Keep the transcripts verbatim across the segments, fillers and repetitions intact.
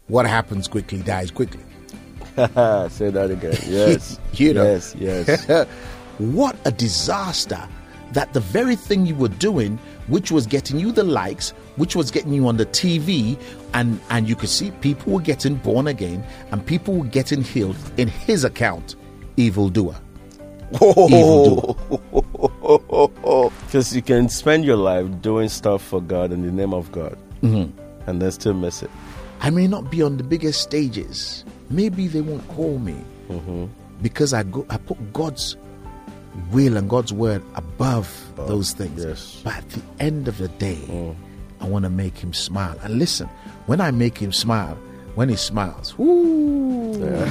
what happens quickly dies quickly. Say that again. Yes. You know. Yes, yes. What a disaster that the very thing you were doing, which was getting you the likes, which was getting you on the T V, and, and you could see people were getting born again and people were getting healed in his account, evildoer. Evildoer. Because you can spend your life doing stuff for God in the name of God, Mm-hmm. and then still miss it. I may not be on the biggest stages. Maybe they won't call me Mm-hmm. because I go. I put God's will and God's word above Oh, those things. yes. But at the end of the day, Mm. I want to make him smile. And listen, when I make him smile, when he smiles, whoo! Yeah.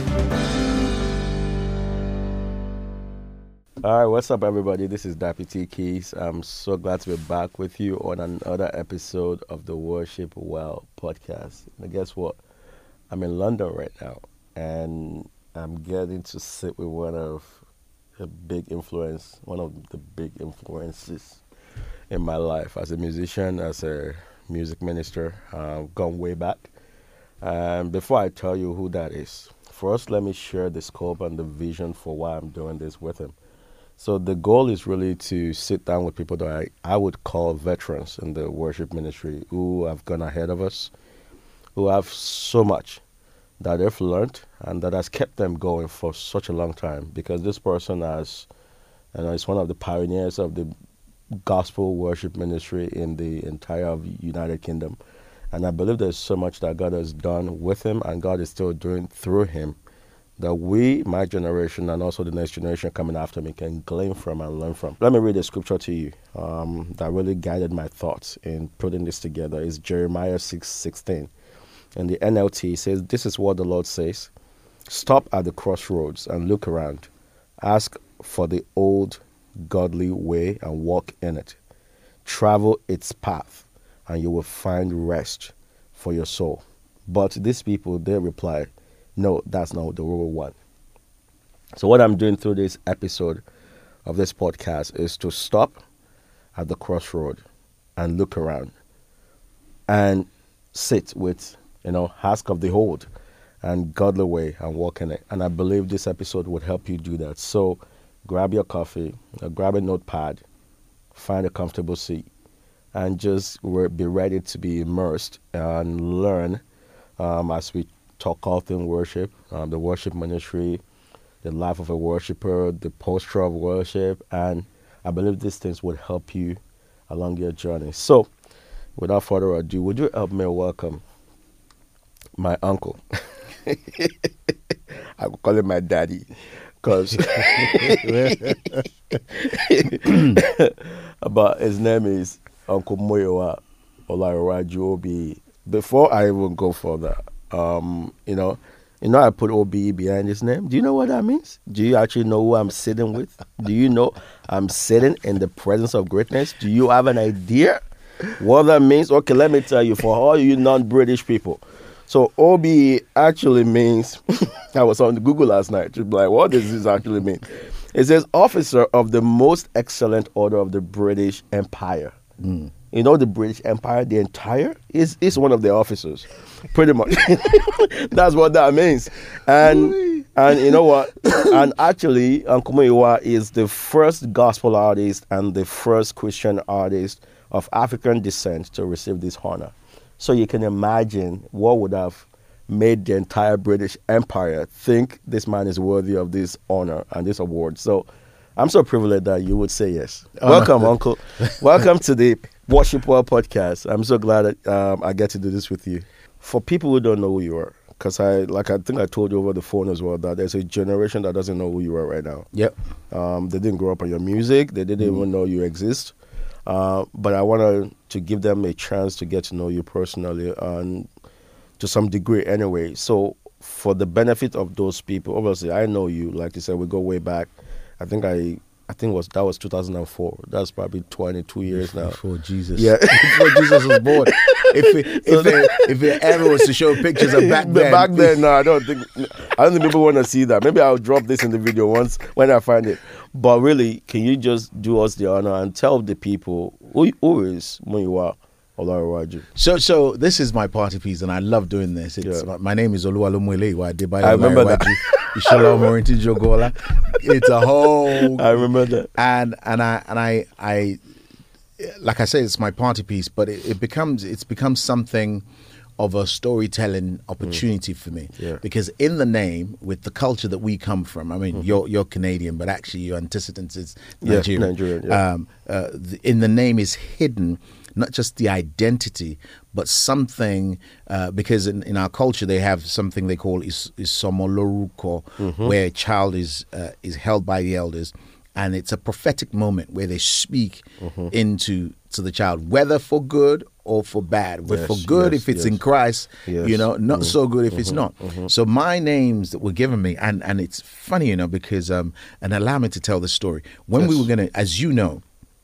All right, what's up, everybody? This is Deputy Keys. I'm so glad to be back with you on another episode of the Worship Well podcast. And guess what? I'm in London right now, and I'm getting to sit with one of a big influence, one of the big influences in my life as a musician, as a music minister. Uh, gone way back. And before I tell you who that is, first let me share the scope and the vision for why I'm doing this with him. So the goal is really to sit down with people that I, I would call veterans in the worship ministry who have gone ahead of us, who have so much that they've learned and that has kept them going for such a long time, because this person has, you know, is one of the pioneers of the gospel worship ministry in the entire United Kingdom. And I believe there's so much that God has done with him and God is still doing through him that we, my generation, and also the next generation coming after me can glean from and learn from. Let me read a scripture to you um, that really guided my thoughts in putting this together. It's Jeremiah six sixteen. In the N L T, it says, "This is what the Lord says. Stop at the crossroads and look around. Ask for the old godly way and walk in it. Travel its path, and you will find rest for your soul." But these people, they reply, "No, that's not the real one." So what I'm doing through this episode of this podcast is to stop at the crossroad and look around and sit with, you know, ask of the old and godly way and walk in it. And I believe this episode would help you do that. So grab your coffee, uh, grab a notepad, find a comfortable seat, and just re- be ready to be immersed and learn um, as we talk all things worship, um, the worship ministry, the life of a worshiper, the posture of worship, and I believe these things would help you along your journey. So, without further ado, would you help me welcome my uncle? I will call him my daddy, because but his name is Uncle Muyiwa Olayiwaju Obi. Before I even go further, um, you know, you know, I put O B E behind his name. Do you know what that means? Do you actually know who I'm sitting with? Do you know I'm sitting in the presence of greatness? Do you have an idea what that means? Okay, let me tell you, for all you non-British people. So O B E actually means, I was on Google last night to be like, what does this actually mean? It says Officer of the Most Excellent Order of the British Empire. Mm. You know, the British Empire, the entire, is is one of the officers, pretty much. That's what that means. And and you know what? And actually, Uncle Muyiwa is the first gospel artist and the first Christian artist of African descent to receive this honor. So you can imagine what would have made the entire British Empire think this man is worthy of this honor and this award. So I'm so privileged that you would say yes. Oh, Welcome, no. Uncle. Welcome to the Worship Well podcast. I'm so glad that um, I get to do this with you. For people who don't know who you are, because I, like I think I told you over the phone as well, that there's a generation that doesn't know who you are right now. Yep. Um, they didn't grow up on your music. They didn't mm. even know you exist. Uh, but I want to give them a chance to get to know you personally, and to some degree anyway. So for the benefit of those people, obviously I know you. Like you said, we go way back. I think I, I think was that was two thousand four. That's probably twenty-two years now. Before Jesus. Yeah, before Jesus was born. If it, if, so it, if it ever was to show pictures of back then, back then, no, I don't think. I don't think people want to see that. Maybe I'll drop this in the video once when I find it. But really, can you just do us the honor and tell the people who, who is Muyiwa Olarewaju. So, so this is my party piece, and I love doing this. It's Yeah. my name is Oluwalumwele Adebayo. I remember that. Ishola Omorintin Jogola. It's a whole. I remember that. And and I and I I, like I say, it's my party piece, but it, it becomes it's become something of a storytelling opportunity mm. for me. Yeah. Because in the name, with the culture that we come from, I mean, mm-hmm. you're you're Canadian, but actually your antecedents is Nigerian. Yeah, Nigerian. Yeah. Um, uh, the, in the name is hidden not just the identity, but something, uh, because in, in our culture they have something they call is, is somoloruko, mm-hmm. where a child is uh, is held by the elders, and it's a prophetic moment where they speak mm-hmm. into to the child, whether for good or for bad. But yes, for good yes, if it's yes. in Christ, yes. you know, not mm-hmm. so good if mm-hmm. it's not. Mm-hmm. So my names that were given me, and, and it's funny, you know, because, um, and allow me to tell the story. When yes. we were going to, as you know,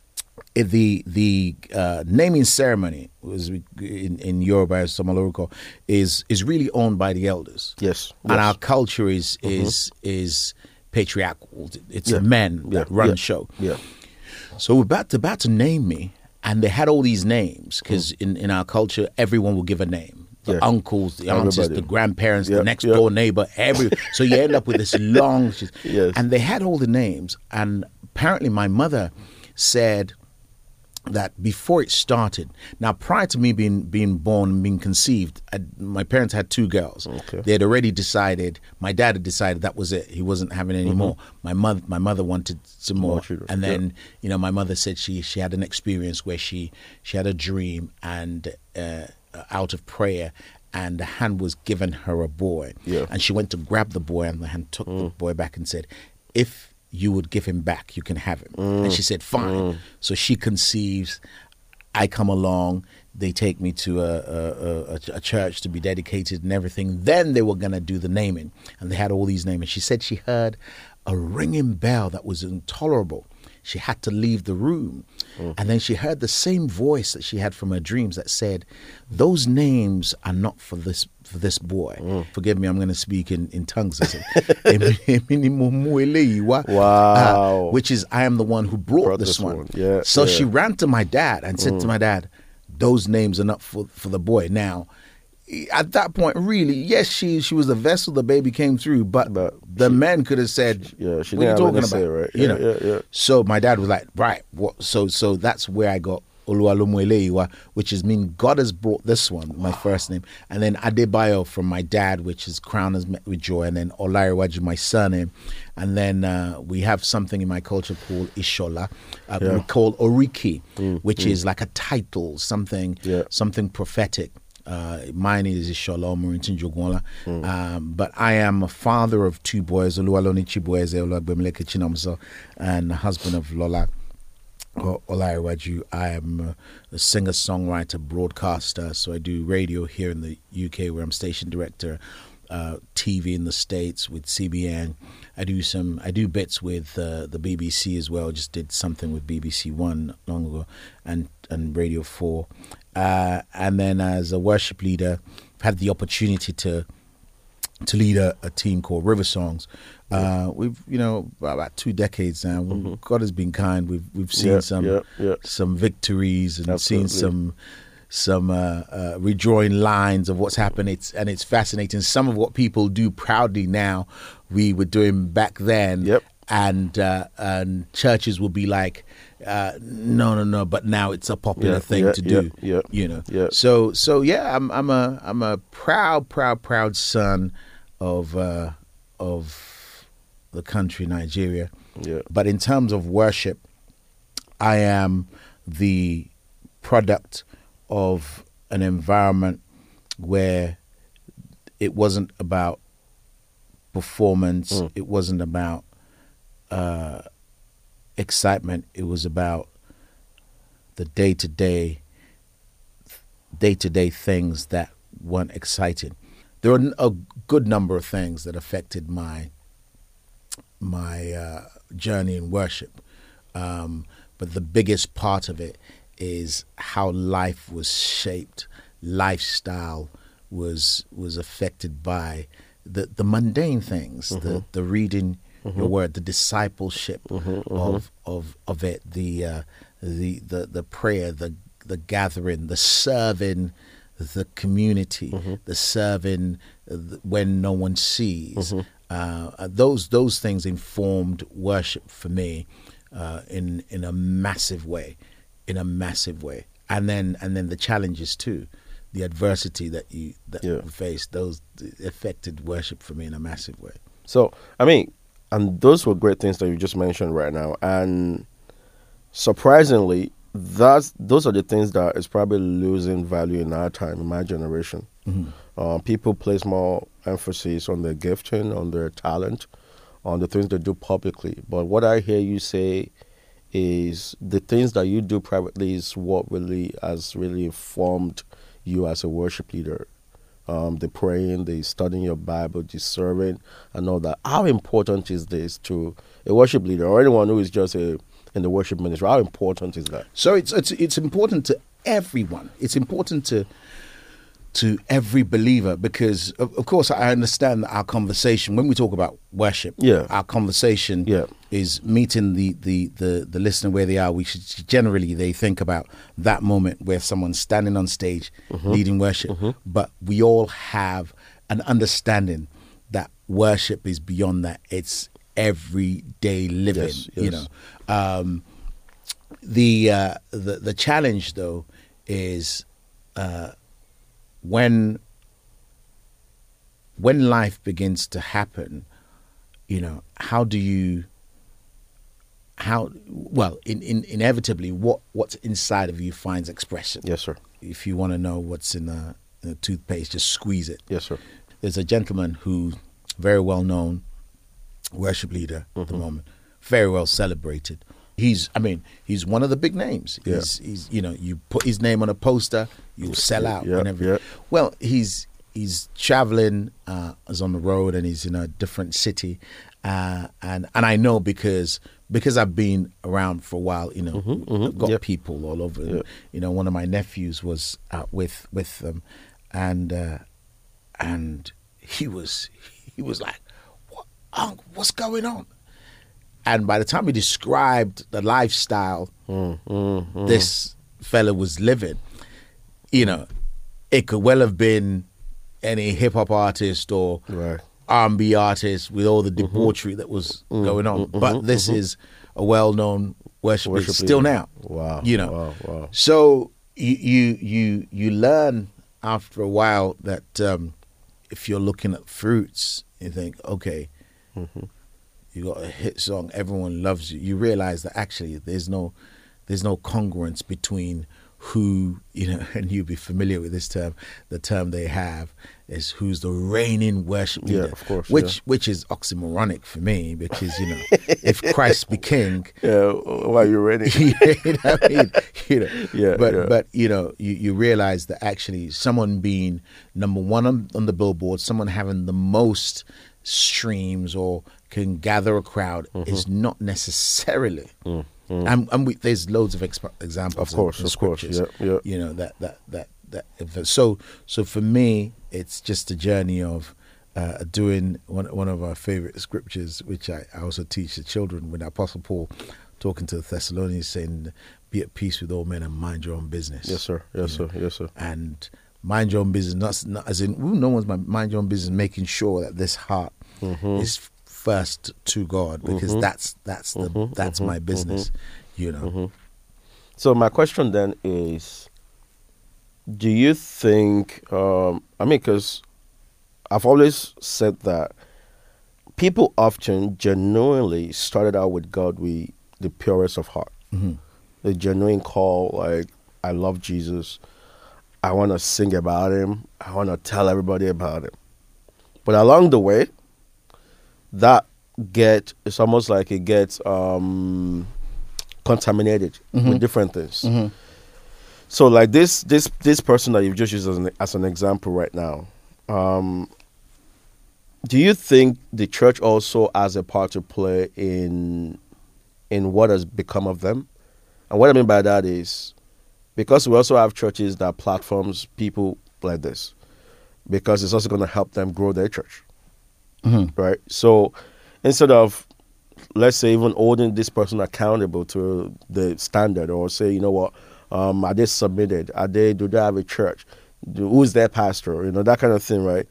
the the uh, naming ceremony was in, in Yoruba, Somaloruko, is is really owned by the elders. Yes. And yes. our culture is mm-hmm. is is patriarchal. It's yeah. men yeah. that run yeah. the show. Yeah. So we're about to, about to name me, and they had all these names because mm. in, in our culture, everyone will give a name. The yeah. uncles, the aunts, Everybody. the grandparents, yep. the next yep. door neighbor, every so you end up with this long. yes. And they had all the names, and apparently my mother said that before it started, now prior to me being being born, being conceived, I, my parents had two girls. Okay. They had already decided. My dad had decided that was it. He wasn't having any mm-hmm. more. My mother, my mother wanted some more. more children. And then, yep. you know, my mother said she she had an experience where she she had a dream, and uh, out of prayer, and the hand was given her a boy, yeah. and she went to grab the boy, and the hand took mm. the boy back and said, "If you would give him back, you can have him." Mm. And she said, fine. Mm. So she conceives. I come along. They take me to a, a, a, a church to be dedicated and everything. Then they were going to do the naming. And they had all these names. And she said she heard a ringing bell that was intolerable. She had to leave the room. Mm. And then she heard the same voice that she had from her dreams that said, those names are not for this for this boy. Mm. Forgive me, I'm going to speak in, in tongues. Wow. Uh, which is, I am the one who brought, brought this, this one. one. Yeah, so yeah. she ran to my dad and said mm. to my dad, those names are not for, for the boy. Now, at that point, really, yes, she she was the vessel the baby came through, but, but the she, men could have said, she, "Yeah, she what are you talking about?" Say, right? You yeah, know. Yeah, yeah. So my dad was like, "Right, what?" So so that's where I got Oluwalumwele, which is mean God has brought this one, my wow. first name, and then Adebayo from my dad, which is crown has met with joy, and then Olarewaju, my surname, and then uh, we have something in my culture called Ishola, uh, yeah. we call Oriki, mm, which mm. is like a title, something, yeah. something prophetic. Uh, mine is Ishola Omorintin Jogola, mm. um, but I am a father of two boys, Oluwaloni Chibueze, Oluwagbemileke Chinomso, and a husband of Lola Olarewaju. I am a singer, songwriter, broadcaster, so I do radio here in the U K where I'm station director, uh, T V in the States with C B N. I do some, I do bits with uh, the B B C as well. Just did something with B B C One long ago, and and Radio Four. Uh, and then as a worship leader, I've had the opportunity to to lead a, a team called River Songs. Uh, we've, you know, about two decades now. Mm-hmm. God has been kind. We've we've seen yeah, some yeah, yeah. some victories and Absolutely. seen some some uh, uh, redrawing lines of what's happened. It's and it's fascinating. Some of what people do proudly now, we were doing back then. Yep. And uh, and churches will be like, uh, no, no, no. But now it's a popular yeah, thing yeah, to do. Yeah, yeah, you know. Yeah. So so yeah, I'm I'm a I'm a proud proud proud son of uh, of the country Nigeria. Yeah. But in terms of worship, I am the product of an environment where it wasn't about performance. Mm. It wasn't about uh, excitement. It was about the day-to-day, day-to-day things that weren't exciting. There are a good number of things that affected my my uh, journey in worship, um, but the biggest part of it is how life was shaped, lifestyle was was affected by the, the mundane things, mm-hmm. the the reading mm-hmm. your word, the discipleship mm-hmm, mm-hmm. of of of it, the uh, the the the prayer, the the gathering, the serving the community, mm-hmm. the serving when no one sees. Mm-hmm. Uh, those those things informed worship for me uh, in in a massive way, in a massive way. And then and then the challenges too, the adversity that you that yeah. you faced, those affected worship for me in a massive way. So I mean, and those were great things that you just mentioned right now. And surprisingly, that's those are the things that is probably losing value in our time, in my generation. Mm-hmm. Uh, people place more emphasis on their gifting, on their talent, on the things they do publicly. But what I hear you say is the things that you do privately is what really has really informed you as a worship leader. Um, the praying, the studying your Bible, the serving, and all that. How important is this to a worship leader or anyone who is just a in the worship ministry? How important is that? So it's it's it's important to everyone. It's important to to every believer because, of, of course, I understand that our conversation, when we talk about worship, yeah. our conversation yeah. is meeting the, the, the, the listener where they are. We should generally, they think about that moment where someone's standing on stage mm-hmm. leading worship. Mm-hmm. But we all have an understanding that worship is beyond that. It's everyday living, yes, yes. you know. Um, the, uh, the, the challenge, though, is... Uh, When when life begins to happen, you know, how do you, how, well, in, in, inevitably, what, what's inside of you finds expression. Yes, sir. If you want to know what's in a, in a toothpaste, just squeeze it. Yes, sir. There's a gentleman who, very well-known worship leader mm-hmm. at the moment, very well celebrated. He's, I mean, he's one of the big names. Yeah. He's, he's, you know, you put his name on a poster, you'll sell out. Yeah, whenever. yeah. Well, he's he's traveling, uh, is on the road, and he's in a different city, uh, and and I know because because I've been around for a while. You know, mm-hmm, mm-hmm. I've got yep. people all over. Yep. You know, one of my nephews was out with with them, and uh, and he was he was like, what, Unc, what's going on? And by the time he described the lifestyle mm, mm, mm. this fella was living, you know, it could well have been any hip hop artist or right. R and B artist with all the debauchery mm-hmm. that was mm, going on. Mm-hmm, but this mm-hmm. is a well-known worship, worship still now. Wow. You know, wow, wow. So you, you you you learn after a while that um, if you're looking at fruits, you think, okay. Mm-hmm. You got a hit song, everyone loves you. You realize that actually there's no there's no congruence between who, you know, and you'll be familiar with this term, the term they have is who's the reigning worship leader. Yeah, of course. Which yeah. which is oxymoronic for me because, you know, if Christ be king. Yeah, why you reigning? you know what I mean? You know, yeah, but yeah. but you know, you, you realize that actually someone being number one on, on the billboard, someone having the most streams or can gather a crowd mm-hmm. is not necessarily mm, mm. and, and we, there's loads of exp- examples of course in, in of course yeah, yeah. you know that that that that so so for me it's just a journey of uh, doing one one of our favorite scriptures which I, I also teach the children when the Apostle Paul talking to the Thessalonians saying be at peace with all men and mind your own business. Yes sir yes sir know? yes sir and mind your own business, not, not as in ooh, no one's my mind your own business, making sure that this heart mm-hmm. is first to God because mm-hmm. that's that's the mm-hmm. that's mm-hmm. my business, mm-hmm. you know. Mm-hmm. So my question then is, do you think? Um, I mean, because I've always said that people often genuinely started out with God with the purest of heart, mm-hmm. the genuine call, like I love Jesus. I want to sing about him. I want to tell everybody about him. But along the way, that get it's almost like it gets um, contaminated mm-hmm. with different things. Mm-hmm. So, like this this this person that you've just used as an, as an example right now, um, do you think the church also has a part to play in in what has become of them? And what I mean by that is, because we also have churches that platforms people like this, because it's also going to help them grow their church, mm-hmm. right? So instead of, let's say, even holding this person accountable to the standard or say, you know what, Um, are they submitted? Are they? Do they have a church? Do, who's their pastor? You know, that kind of thing, right?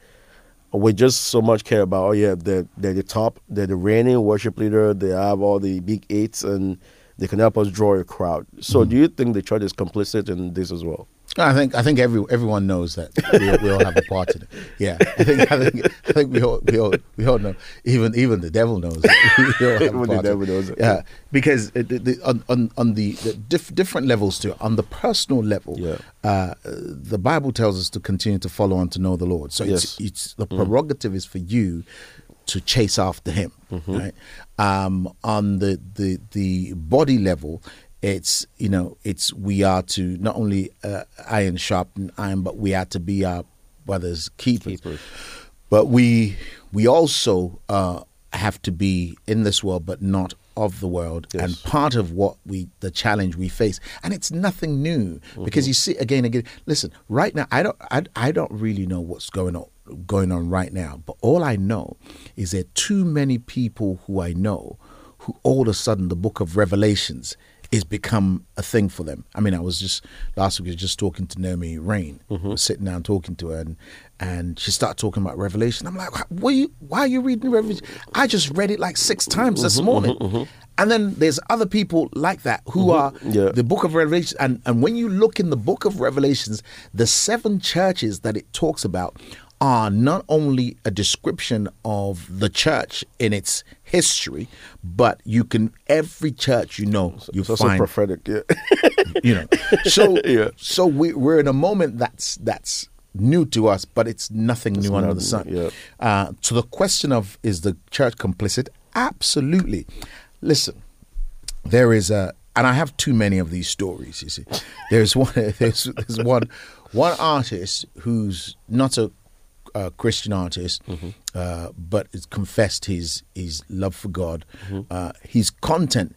We just so much care about, oh yeah, they're, they're the top, they're the reigning worship leader, they have all the big eights, and they can help us draw a crowd. So mm-hmm. do you think the church is complicit in this as well? I think I think every everyone knows that we, we all have a part in it. Yeah, I think I think I think we all we all we all know. Even even the devil knows it. We all have even a part the devil knows it. Yeah, because it, the, on on on the, the diff, different levels to it. On the personal level, yeah. uh, the Bible tells us to continue to follow and to know the Lord. So yes. it's it's the prerogative mm. is for you to chase after Him. Mm-hmm. Right. Um, on the the the body level. It's, you know, it's we are to not only uh, iron sharpen iron, but we are to be our brothers' keepers. keepers. But we we also uh, have to be in this world, but not of the world. Yes. And part of what we, the challenge we face, and it's nothing new, mm-hmm. because you see again, again. Listen, right now, I don't, I, I don't really know what's going on going on right now. But all I know is there are too many people who I know who all of a sudden the Book of Revelations is become a thing for them. I mean, I was just last week I was just talking to Naomi Rain, mm-hmm. I was sitting down talking to her, and and she started talking about Revelation. I'm like, what are you, why are you reading Revelation? I just read it like six times mm-hmm, this morning. Mm-hmm, mm-hmm. And then there's other people like that who mm-hmm. are yeah. the Book of Revelation. And, and when you look in the Book of Revelations, the seven churches that it talks about are not only a description of the church in its history, but you can, every church, you know, you it's find also prophetic, yeah. you know, so yeah. so we, we're in a moment that's that's new to us, but it's nothing it's new under the sun. Yeah. Uh, to the question of is the church complicit? Absolutely. Listen, there is a, and I have too many of these stories. You see, there's one, there's, there's one, one artist who's not a Uh, Christian artist, mm-hmm. uh, but has confessed his his love for God. Mm-hmm. Uh, his content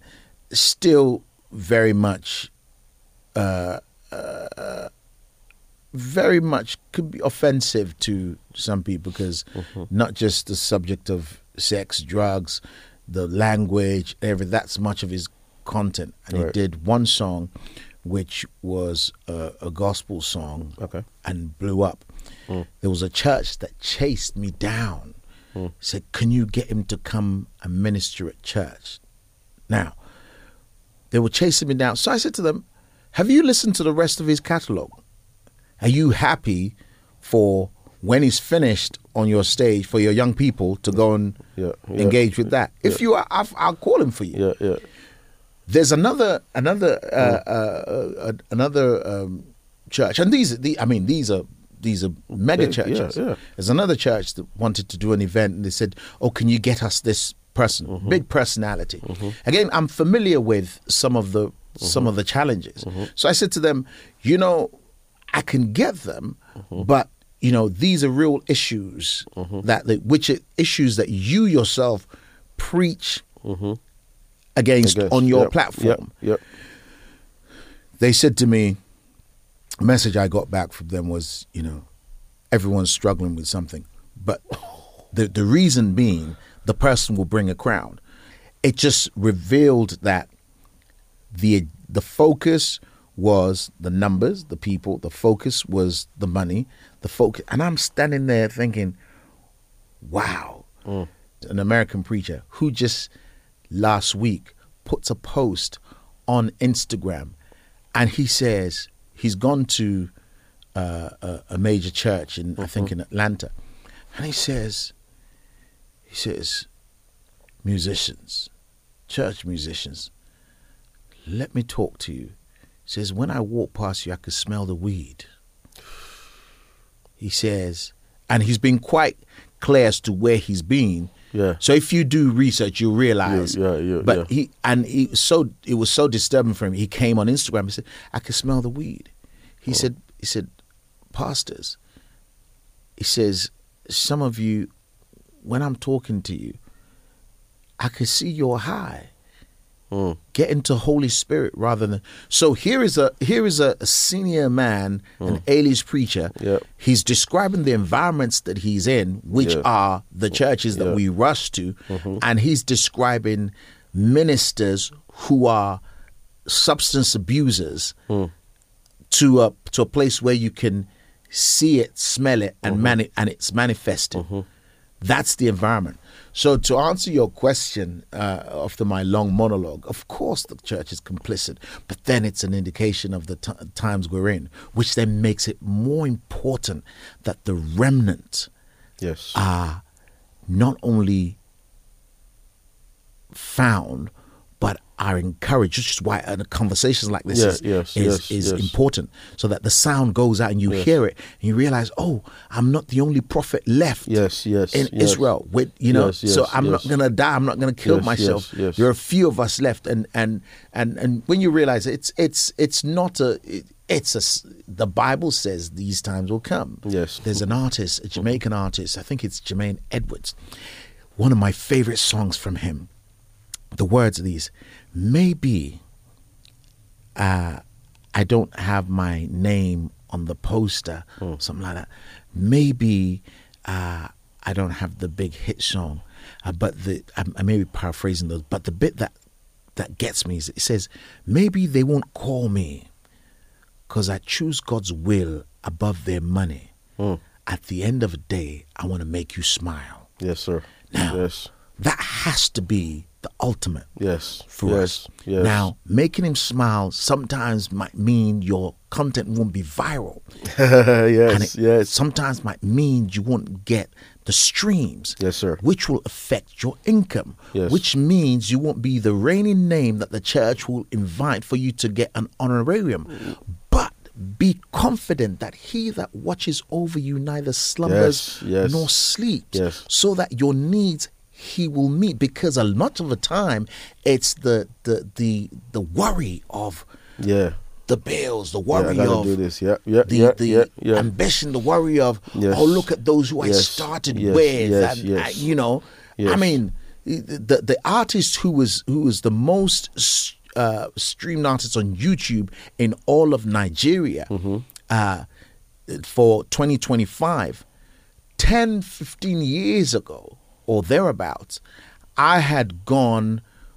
still very much, uh, uh, very much could be offensive to some people because mm-hmm. not just the subject of sex, drugs, the language, everything. That's much of his content, and right. he did one song, which was a, a gospel song, okay. and blew up. Mm. There was a church that chased me down, mm. said, can you get him to come and minister at church? Now, they were chasing me down. So I said to them, have you listened to the rest of his catalog? Are you happy for when he's finished on your stage for your young people to go and yeah, yeah, engage with that? Yeah. If you are, I'll, I'll call him for you. Yeah, yeah. There's another, another, uh, mm. uh, uh, another um, church, and these, the, I mean, these are these are mega churches. Yeah, yeah. There's another church that wanted to do an event, and they said, "Oh, can you get us this person, mm-hmm. big personality?" Mm-hmm. Again, I'm familiar with some of the mm-hmm. some of the challenges, mm-hmm. so I said to them, "You know, I can get them, mm-hmm. but you know, these are real issues mm-hmm. that they, which are issues that you yourself preach." Mm-hmm. Against on your yep. platform. Yep. Yep. They said to me, a message I got back from them was, you know, everyone's struggling with something. But the the reason being, the person will bring a crowd. It just revealed that the the focus was the numbers, the people, the focus was the money, the focus. And I'm standing there thinking, wow, mm. an American preacher who just last week puts a post on Instagram, and he says he's gone to uh, a, a major church in, mm-hmm. I think in Atlanta, and he says, he says, musicians, church musicians, let me talk to you. He says, when I walk past you, I could smell the weed. He says, and he's been quite clear as to where he's been. Yeah. So if you do research, you'll realize. Yeah, yeah, yeah. But yeah. he and he so it was so disturbing for him. He came on Instagram and said, "I can smell the weed." He oh. said, "He said, pastors." He says, "Some of you, when I'm talking to you, I can see you're high. Mm. Get into Holy Spirit rather than." So here is a here is a, a senior man, mm. an A-list preacher. Yep. He's describing the environments that he's in, which yeah. are the churches that yeah. we rush to, mm-hmm. and he's describing ministers who are substance abusers, mm. to a to a place where you can see it, smell it, and Mm-hmm. mani- and it's manifested. Mm-hmm. That's the environment. So to answer your question uh, after my long monologue, of course the church is complicit, but then it's an indication of the t- times we're in, which then makes it more important that the remnant Yes. are not only found, but are encouraged, which is why uh, conversations like this Yeah, is, yes, is, yes, is yes. important, so that the sound goes out and you Yes. hear it and you realize, oh, I'm not the only prophet left Yes, yes, in yes. Israel. With you know, Yes, yes, so I'm yes. not gonna die. I'm not gonna kill Yes, myself. yes, yes. There are a few of us left, and and and and when you realize it's it's it's not a it, it's a s- the Bible says these times will come. Yes. There's an artist, a Jamaican artist. I think it's Jermaine Edwards. One of my favorite songs from him. The words are these: maybe uh, I don't have my name on the poster, Hmm. something like that. Maybe uh, I don't have the big hit song, uh, but the I, I may be paraphrasing those. But the bit that that gets me is it says, maybe they won't call me because I choose God's will above their money. Hmm. At the end of the day, I want to make you smile. Yes, sir. Now, Yes. that has to be the ultimate Yes. for yes. us. Yes. Now, making him smile sometimes might mean your content won't be viral. yes. And it yes. sometimes might mean you won't get the streams. Yes, sir. Which will affect your income. Yes. Which means you won't be the reigning name that the church will invite for you to get an honorarium. But be confident that he that watches over you neither slumbers Yes, yes. nor sleeps, Yes. so that your needs he will meet. Because a lot of the time it's the the the, the worry of Yeah. the bills, the Yeah, worry I gotta of do this. Yeah. Yeah. the yeah. the yeah. Yeah. ambition, the worry of, Yes. oh, look at those who I Yes. started Yes. with, Yes. and Yes. uh, you know, I Yes. mean, the the artist who was who was the most uh, streamed artist on YouTube in all of Nigeria Mm-hmm. uh, for twenty twenty-five, ten, fifteen years ago or thereabouts, I had gone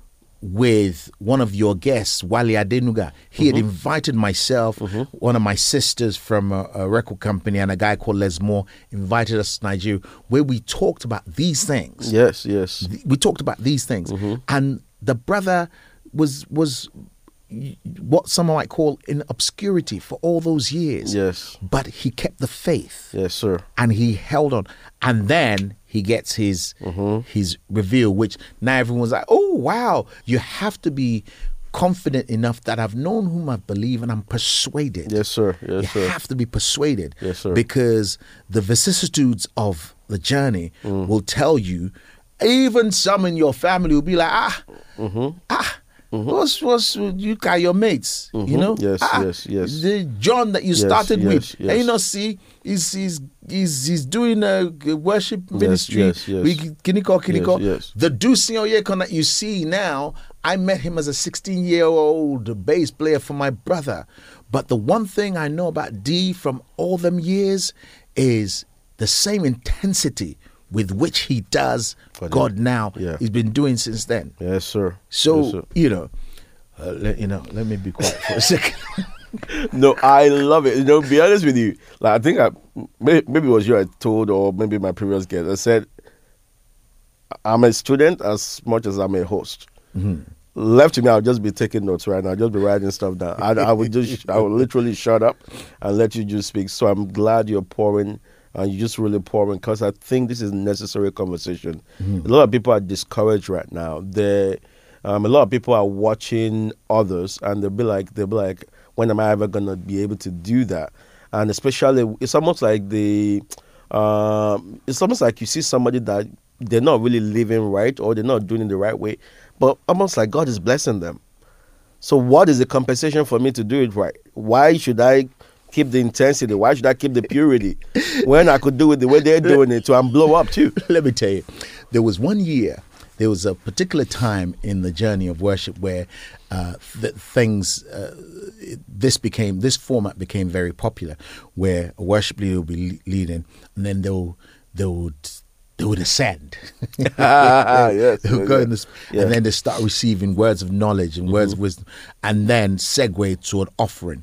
with one of your guests, Wale Adenuga. He had invited myself, one of my sisters from a, a record company, and a guy called Les Moore invited us to Nigeria, where we talked about these things. Yes. Yes. We talked about these things, and the brother was was what someone might call in obscurity for all those years. Yes. But he kept the faith, Yes, sir. and he held on, and then he gets his his reveal, which now everyone's like, oh wow, you have to be confident enough that I've known whom I believe and I'm persuaded. Yes, sir. Yes, You sir. have to be persuaded. Yes, sir. Because the vicissitudes of the journey will tell you, even some in your family will be like, ah, ah, what's, what's, you got your mates, you know? Yes, ah, yes, yes. The John that you Yes, started yes, with, yes. and you know, see, he's, he's, he's, he's doing a worship ministry. yes, yes. We Kiniko, Kiniko. Yes, yes. The Dusin Oyekon that you see now, I met him as a sixteen-year-old bass player for my brother. But the one thing I know about D from all them years is the same intensity with which he does For God them. now. Yeah. He's been doing since then. Yes, sir. So, Yes, sir. you know, uh, let, you know, let me be quiet for a second. No, I love it. You know, be honest with you. Like I think I maybe, maybe it was you I told, or maybe my previous guest. I said I'm a student as much as I'm a host. Mm-hmm. Left to me, I'll just be taking notes right now. I'll just be writing stuff down. I, I would just, I would literally shut up and let you just speak. So I'm glad you're pouring, and you're just really pouring, because I think this is necessary conversation. Mm-hmm. A lot of people are discouraged right now. They, um, a lot of people are watching others, and they'll be like, they'll be like, when am I ever gonna be able to do that? And especially, it's almost like the, um, it's almost like you see somebody that they're not really living right, or they're not doing it the right way, but almost like God is blessing them. So what is the compensation for me to do it right? Why should I keep the intensity? Why should I keep the purity when I could do it the way they're doing it to and blow up too? Let me tell you, there was one year, there was a particular time in the journey of worship where uh, th- things, uh, it- this became, this format became very popular, where a worship leader will be le- leading, and then they'll, they would, they would ascend. Yes, They'll yes, go yes. in this, Yeah. and then they start receiving words of knowledge and words of wisdom, and then segue to an offering.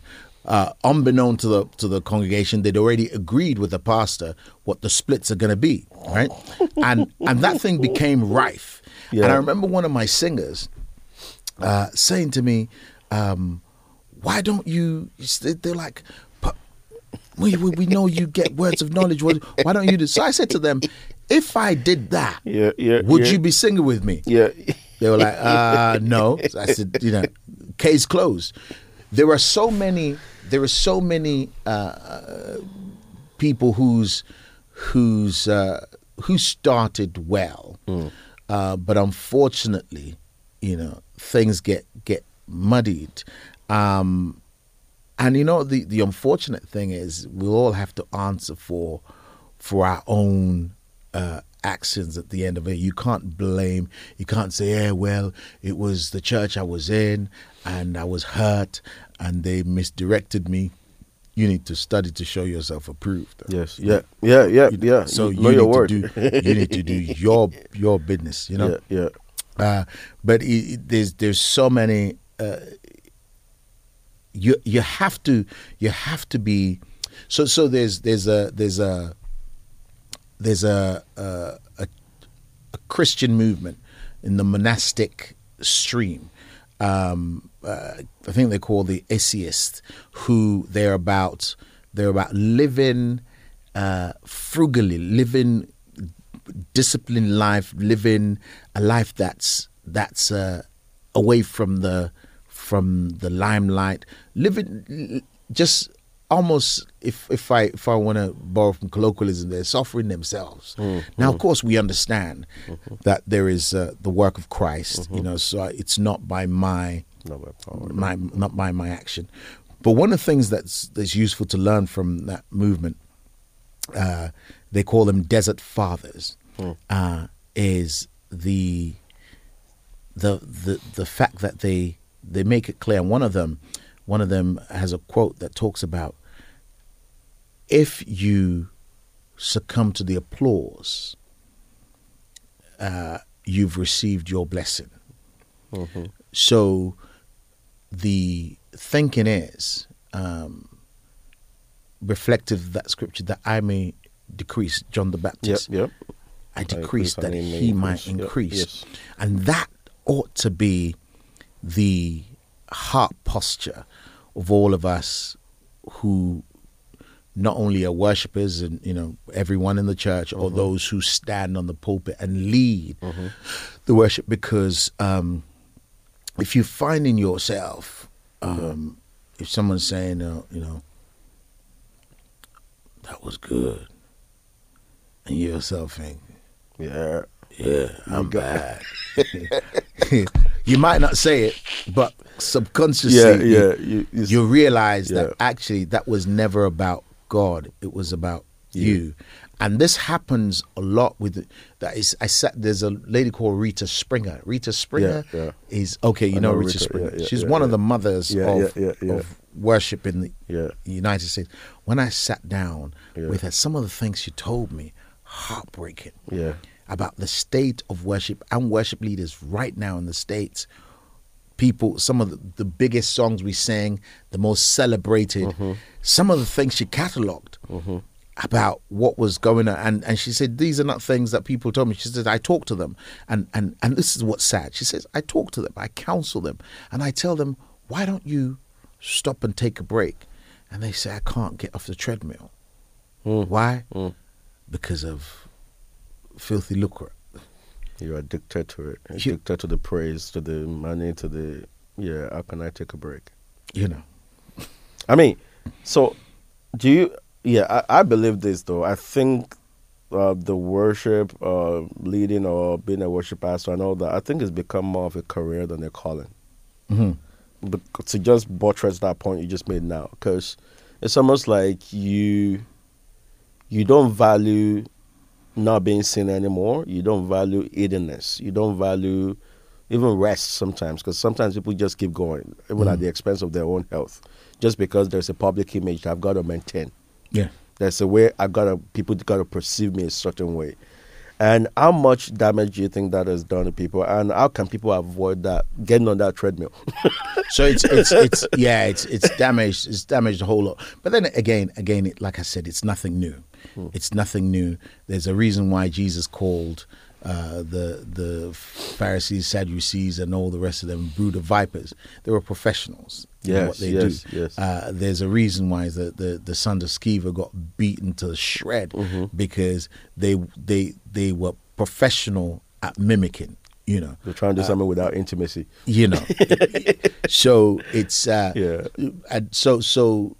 uh, unbeknown to the to the congregation, they'd already agreed with the pastor what the splits are going to be, right? and and that thing became rife. Yeah. And I remember one of my singers uh, saying to me, um, "Why don't you?" They're like, We, we we know you get words of knowledge. Why don't you do? So I said to them, if I did that, yeah, yeah, would yeah. you be singing with me? Yeah. They were like, uh, no. So I said, you know, case closed. There are so many. There are so many uh, people whose whose uh, who started well, mm. uh, but unfortunately, you know, things get get muddied. Um, And you know, the, the unfortunate thing is we'll all have to answer for for our own uh, actions at the end of it. You can't blame, you can't say, yeah, well, it was the church I was in and I was hurt and they misdirected me. You need to study to show yourself approved. Yes, yeah, yeah, yeah, you, yeah. So you you know need your word. to do, you need to do your your business, you know? Yeah, yeah. Uh, but it, it, there's there's so many... Uh, You you have to you have to be so so there's there's a there's a there's a a, a, a Christian movement in the monastic stream. Um, uh, I think they're called the atheists, who they're about they're about living uh, frugally, living disciplined life, living a life that's that's uh, away from the. from the limelight, living just almost, if if I if I want to borrow from colloquialism, they're suffering themselves. Mm-hmm. Now, of course, we understand mm-hmm. that there is uh, the work of Christ, mm-hmm. you know, so it's not by my, not by power, my not by my action. But one of the things that's that's useful to learn from that movement, uh, they call them desert fathers, mm. uh, is the the the the fact that they They make it clear. And one of them, one of them has a quote that talks about, if you succumb to the applause, uh, you've received your blessing. Mm-hmm. So the thinking is um, reflective of that scripture, that I may decrease, John the Baptist. Yep, yep. I decrease that he might increase. Yep, yes. And that ought to be the heart posture of all of us who not only are worshippers and, you know, everyone in the church, mm-hmm. or those who stand on the pulpit and lead mm-hmm. the worship, because um, if you find in yourself, um, mm-hmm. if someone's saying, uh, you know, that was good, and you yourself think, yeah, yeah, I'm bad. You might not say it, but subconsciously, yeah, yeah. you, you, you realize yeah. that actually that was never about God. It was about yeah. you. And this happens a lot with that. Is I sat there's a lady called Rita Springer. Rita Springer yeah, yeah. is okay. You know, know Rita, Rita Springer. Yeah, yeah, She's yeah, one yeah. of the mothers yeah, of, yeah, yeah, yeah. of worship in the yeah. United States. When I sat down yeah. with her, some of the things she told me, heartbreaking. Yeah. About the state of worship and worship leaders right now in the States. People, some of the, the biggest songs we sang, the most celebrated, mm-hmm. some of the things she catalogued mm-hmm. about what was going on. And, and she said, these are not things that people told me. She said, I talk to them. And, and, and this is what's sad. She says, I talk to them, I counsel them, and I tell them, why don't you stop and take a break? And they say, I can't get off the treadmill. Mm. Why? Mm. Because of filthy lucre. You're addicted to it. Addicted to the praise, to the money, to the, yeah, how can I take a break? You know. I mean, so do you, yeah, I, I believe this though. I think uh, the worship, uh, leading or being a worship pastor and all that, I think it's become more of a career than a calling. Mm-hmm. But to just buttress that point you just made now, because it's almost like you, you don't value not being seen anymore. You don't value idleness. You don't value even rest sometimes, because sometimes people just keep going, even mm. at the expense of their own health, just because there's a public image that I've got to maintain. Yeah, there's a way I got to, people got to perceive me a certain way, And how much damage do you think that has done to people? And how can people avoid that, getting on that treadmill? So it's it's it's yeah, it's it's damaged. It's damaged a whole lot. But then again, again, it, like I said, it's nothing new. Hmm. It's nothing new. There's a reason why Jesus called uh, the the Pharisees, Sadducees, and all the rest of them brood of vipers. They were professionals. Yes, in what they yes, do. yes. Uh, there's a reason why the, the, the sons of Sceva got beaten to shred mm-hmm. because they they they were professional at mimicking. You know, they're trying to do uh, something without intimacy. You know, so it's uh, yeah. And so so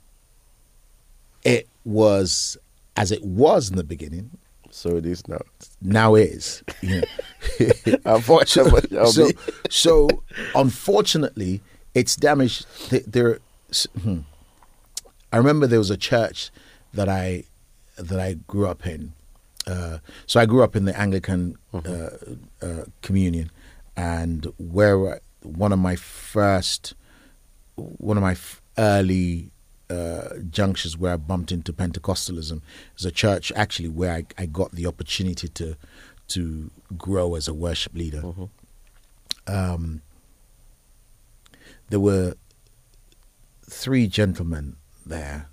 it was as it was in the beginning. So it is now. Now it is. You know. Unfortunately, so, so so unfortunately, it's damaged. There, hmm. I remember there was a church that I that I grew up in. Uh, so I grew up in the Anglican mm-hmm. uh, uh, communion, and where one of my first, one of my early uh, junctures where I bumped into Pentecostalism was a church actually where I, I got the opportunity to to grow as a worship leader. Mm-hmm. Um, there were three gentlemen there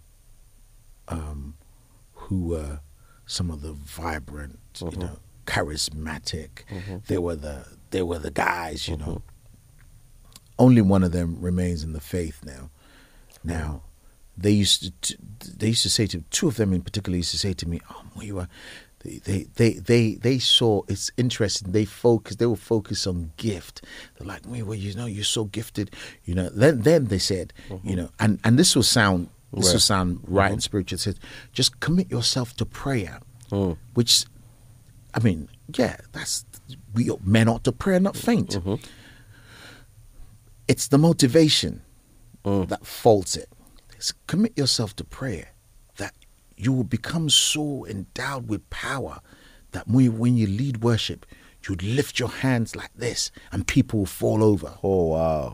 um, who were some of the vibrant, mm-hmm. you know, charismatic. Mm-hmm. They were the they were the guys, you mm-hmm. know. Only one of them remains in the faith now. Now, they used to they used to say to two of them in particular used to say to me, "Oh, we were." They, they they they they saw it's interesting. They focus. They were focused on gift. They're like, "Me, well, you know, you're so gifted." You know. Then then they said, mm-hmm. you know, and, and this will sound this right. will sound right mm-hmm. and spiritual. It said, just commit yourself to prayer, mm. which, I mean, yeah, that's we men ought to pray, not faint. Mm-hmm. It's the motivation mm. that faults it. It's commit yourself to prayer. You will become so endowed with power that when, when you lead worship, you would lift your hands like this and people will fall over. Oh, wow.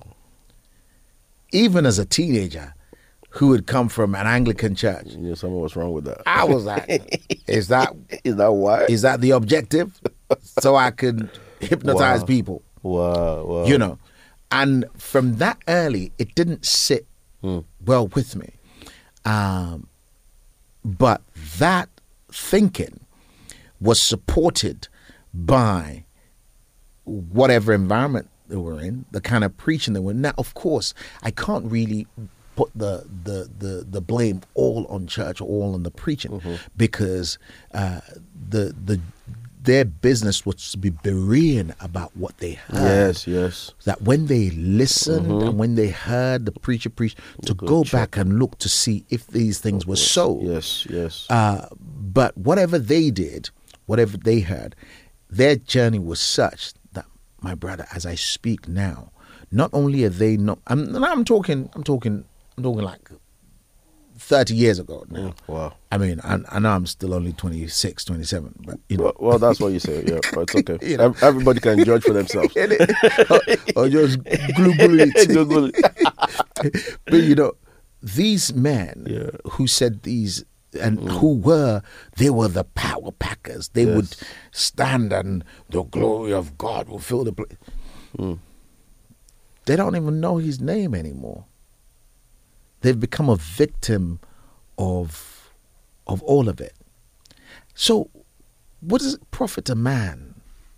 Even as a teenager who had come from an Anglican church. You knew something was wrong with that. I was like, is that, is that why? Is that the objective? So I could hypnotize wow. people. Wow, wow. You know, and from that early, it didn't sit hmm. well with me. Um, But that thinking was supported by whatever environment they were in, the kind of preaching they were. Now, of course, I can't really put the the the, the blame all on church or all on the preaching mm-hmm. because uh, the the their business was to be Berean about what they heard. Yes, yes. That when they listened mm-hmm. and when they heard the preacher preach, to Good go check. back and look to see if these things were so. Yes, yes. Uh, but whatever they did, whatever they heard, their journey was such that, my brother, as I speak now, not only are they not. I'm, I'm talking. I'm talking. I'm talking like thirty years ago now. Mm, wow. I mean, I, I know I'm still only twenty-six, twenty-seven, but you know. Well, well that's what you say, yeah, but it's okay. You know. Everybody can judge for themselves. or, or just glue glue it. But you know, these men yeah. who said these and mm. who were, they were the power packers. They yes. would stand and the glory of God will fill the place. Mm. They don't even know his name anymore. They've become a victim of of all of it. So what does it profit a man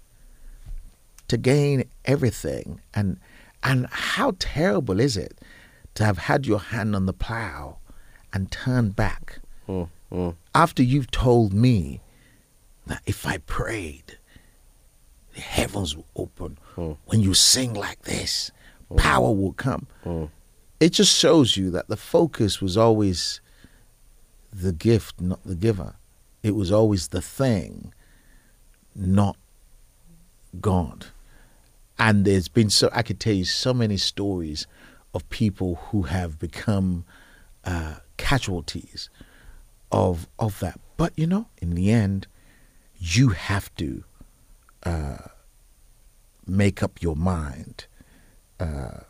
to gain everything? And and how terrible is it to have had your hand on the plow and turn back mm, mm. after you've told me that if I prayed, the heavens will open. Mm. When you sing like this, mm. power will come. Mm. It just shows you that the focus was always the gift, not the giver. It was always the thing, not God. And there's been so, I could tell you so many stories of people who have become uh, casualties of of that. But, you know, in the end, you have to uh, make up your mind. Uh,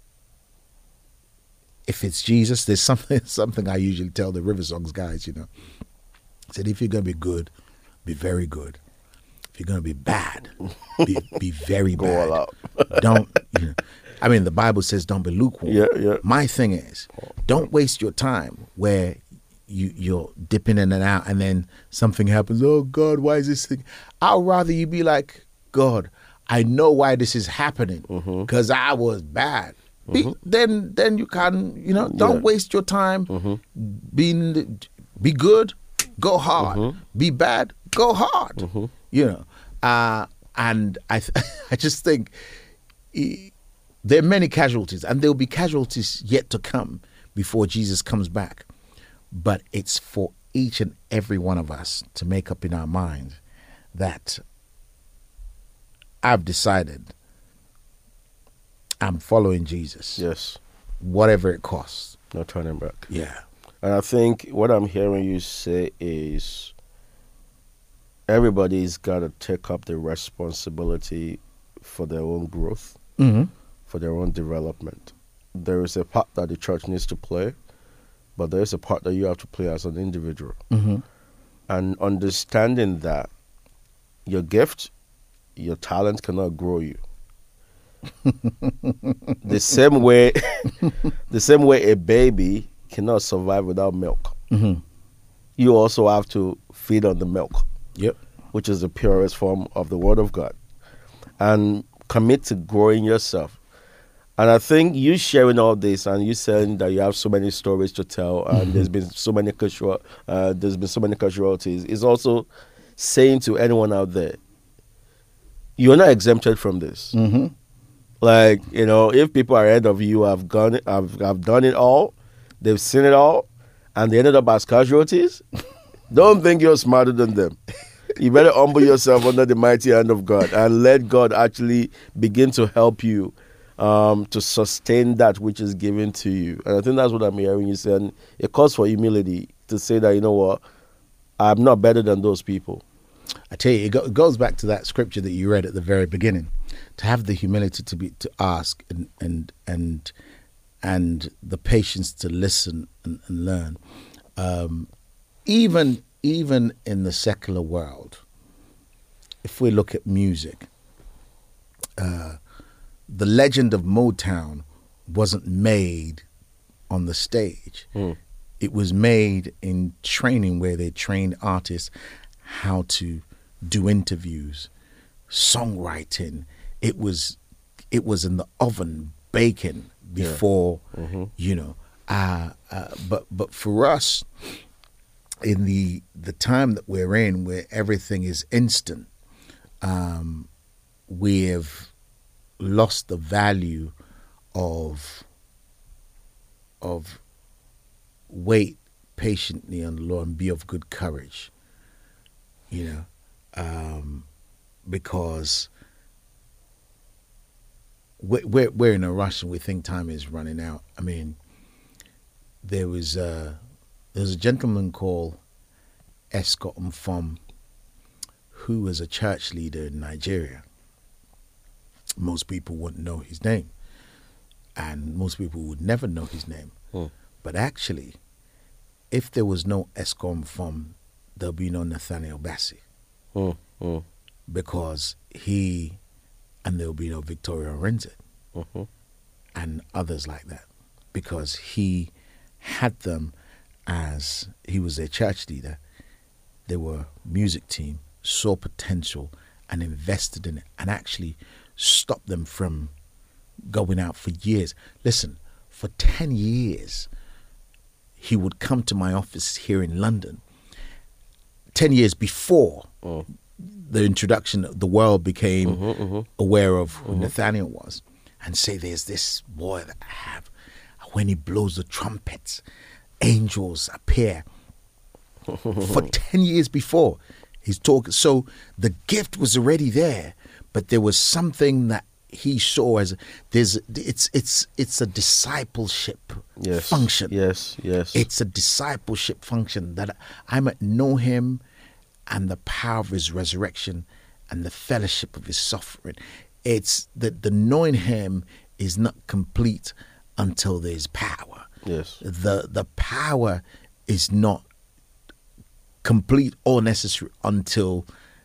If it's Jesus, there's something something I usually tell the River Songs guys, you know. I said, if you're going to be good, be very good. If if you're going to be bad, be, be very Go bad. all out. Don't, you know, I mean, the Bible says don't be lukewarm. Yeah, yeah. My thing is, don't waste your time where you, you're dipping in and out and then something happens. Oh, God, why is this thing? I'd rather you be like, God, I know why this is happening because mm-hmm. I was bad. Be, mm-hmm. Then then you can, you know, don't yeah. waste your time mm-hmm. being, be good, go hard. Mm-hmm. Be bad, go hard. Mm-hmm. You know, uh, and I th- I just think he, there are many casualties, and there will be casualties yet to come before Jesus comes back. But it's for each and every one of us to make up in our minds that I've decided I'm following Jesus. Yes. Whatever it costs. No turning back. Yeah. And I think what I'm hearing you say is everybody's got to take up the responsibility for their own growth, mm-hmm. for their own development. There is a part that the church needs to play, but there is a part that you have to play as an individual. Mm-hmm. And understanding that your gift, your talent cannot grow you. the same way, the same way a baby cannot survive without milk. Mm-hmm. You also have to feed on the milk. Yep. Which is the purest form of the Word of God, and commit to growing yourself. And I think you sharing all this and you saying that you have so many stories to tell and mm-hmm. there's been so many casual, uh, there's been so many casualties is also saying to anyone out there, you're not exempted from this. Mm-hmm. Like, you know, if people ahead of you have gone, have, have done it all, they've seen it all, and they ended up as casualties, don't think you're smarter than them. You better humble yourself under the mighty hand of God and let God actually begin to help you um, to sustain that which is given to you. And I think that's what I'm hearing you say. And it calls for humility to say that, you know what, I'm not better than those people. I tell you, it, go, it goes back to that scripture that you read at the very beginning. To have the humility to be to ask and and and, and the patience to listen and, and learn. Um, even even in the secular world, if we look at music, uh, the legend of Motown wasn't made on the stage. Mm. It was made in training where they trained artists how to do interviews, songwriting. It was it was in the oven baking before, yeah. mm-hmm. you know. Uh, uh, but but for us, in the the time that we're in, where everything is instant, um, we have lost the value of of wait patiently on the Lord and be of good courage. You know, um, because we're, we're we're in a rush and we think time is running out. I mean, there was uh, there was a gentleman called Escott Mfom, who was a church leader in Nigeria. Most people wouldn't know his name, and most people would never know his name. Hmm. But actually, if there was no Escott Mfom, there'll be no Nathaniel Bassey. Hmm. Hmm. Because he, and there'll be no Victoria Orenze, mm-hmm. and others like that, because he had them as, he was their church leader, they were music team, saw potential and invested in it and actually stopped them from going out for years. Listen, for ten years, he would come to my office here in London, ten years before mm. the introduction, the world became mm-hmm, mm-hmm. aware of who mm-hmm. Nathaniel was, and say, there's this boy that I have. When he blows the trumpets, angels appear. For ten years before, he's talking. So the gift was already there, but there was something that he saw as there's. It's it's it's a discipleship yes, function. Yes, yes. It's a discipleship function that I might know him, and the power of his resurrection, and the fellowship of his suffering. It's that the knowing him is not complete until there's power. Yes. The the power is not complete or necessary until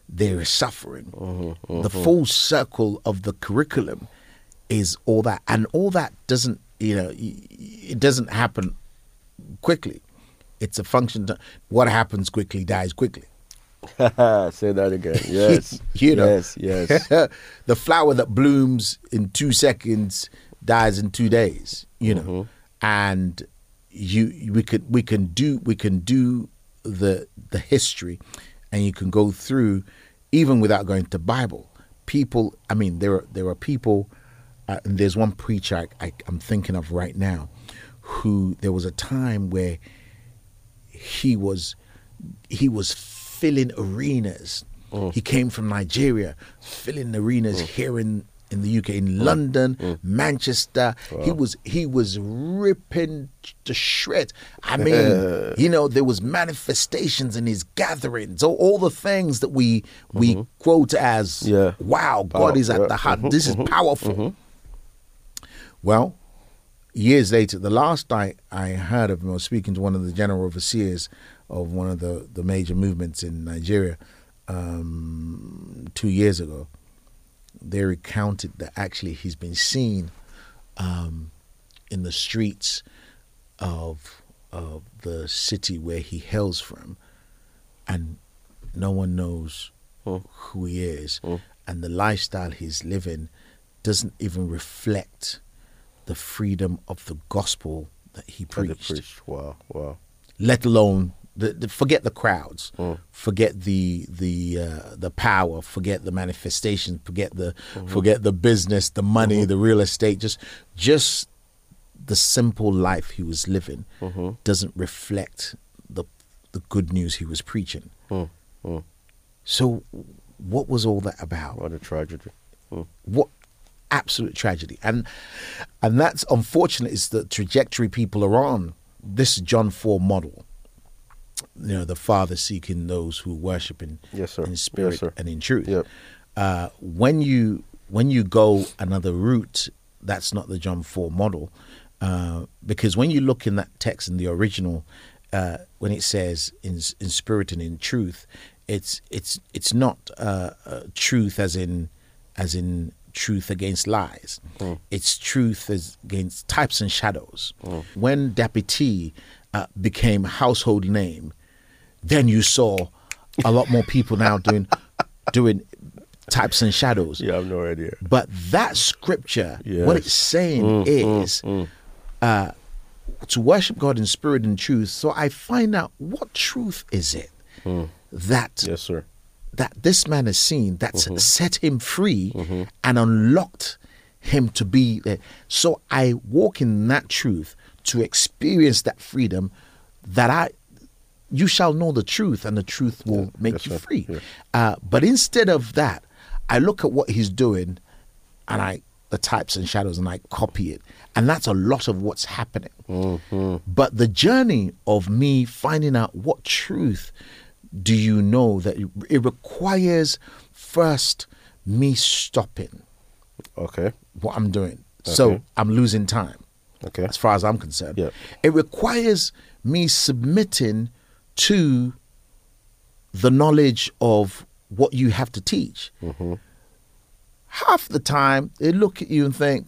there is suffering. Mm-hmm, mm-hmm. The full circle of the curriculum is all that, and all that doesn't, you know, it doesn't happen quickly. It's a function. To, what happens quickly dies quickly. Say that again. Yes. You know, yes, yes. The flower that blooms in two seconds dies in two days. You know, Mm-hmm. and you we could we can do we can do the the history, and you can go through even without going to Bible. People, I mean, there are there are people, uh, and there's one preacher I, I, I'm thinking of right now, who there was a time where he was he was filling arenas. Mm. He came from Nigeria, filling arenas Mm. here in, in the U K, in London, Mm. Manchester. Wow. He was he was ripping to shreds. I mean, you know, there was manifestations in his gatherings, all, all the things that we we Mm-hmm. quote as, Yeah. wow, Power. God is at Yeah. the heart. Mhm, This is mhm, powerful. mhm. Well, years later, the last I, I heard of him, I was speaking to one of the general overseers of one of the, the major movements in Nigeria um, two years ago. They recounted that actually he's been seen um, in the streets of of the city where he hails from, and no one knows Mm. who he is, Mm. and the lifestyle he's living doesn't even reflect the freedom of the gospel that he That they preached. preached. Wow, wow. Let alone the, the forget the crowds, Mm. forget the the uh, the power, forget the manifestation, forget the Mm-hmm. forget the business, the money, the real estate. Just just the simple life he was living Mm-hmm. doesn't reflect the the good news he was preaching. Mm. Mm. So, what was all that about? What a tragedy. Mm. What absolute tragedy. And and that's unfortunate, is the trajectory people are on. This John four model, you know, the Father seeking those who worship in, Yes, sir. in spirit Yes, sir. and in truth. Yep. Uh, when you when you go another route, that's not the John four model, uh, because when you look in that text in the original, uh, when it says in in spirit and in truth, it's it's it's not uh, uh, truth as in as in truth against lies. Mm. It's truth as against types and shadows. Mm. When Deputy uh, became a household name, then you saw a lot more people now doing doing types and shadows. Yeah, I have no idea. But that scripture, Yes. what it's saying Mm, is mm, mm. Uh, to worship God in spirit and truth. So I find out, what truth is it Mm. that Yes, sir. that this man has seen that's Mm-hmm. set him free and unlocked him to be there. So I walk in that truth to experience that freedom, that I you shall know the truth, and the truth will Yeah. make Yes, you sir. free. Yeah. Uh, but instead of that, I look at what he's doing, and I the types and shadows, and I copy it, and that's a lot of what's happening. Mm-hmm. But the journey of me finding out what truth do you know, that it requires first me stopping Okay. what I'm doing. So Okay. I'm losing time, Okay. as far as I'm concerned. Yeah. It requires me submitting to the knowledge of what you have to teach. Mm-hmm. Half the time, they look at you and think,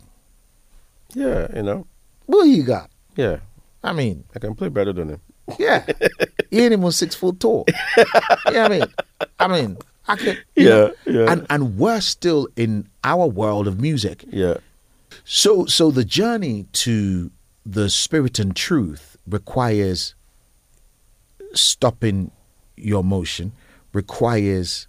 Yeah, you know. what you got? Yeah, I mean, I can play better than him. yeah. He ain't even six foot tall. You know what I mean? I mean, I can. you Yeah, know, yeah. And and we're still in our world of music. Yeah. So so the journey to the spirit and truth requires stopping your motion, requires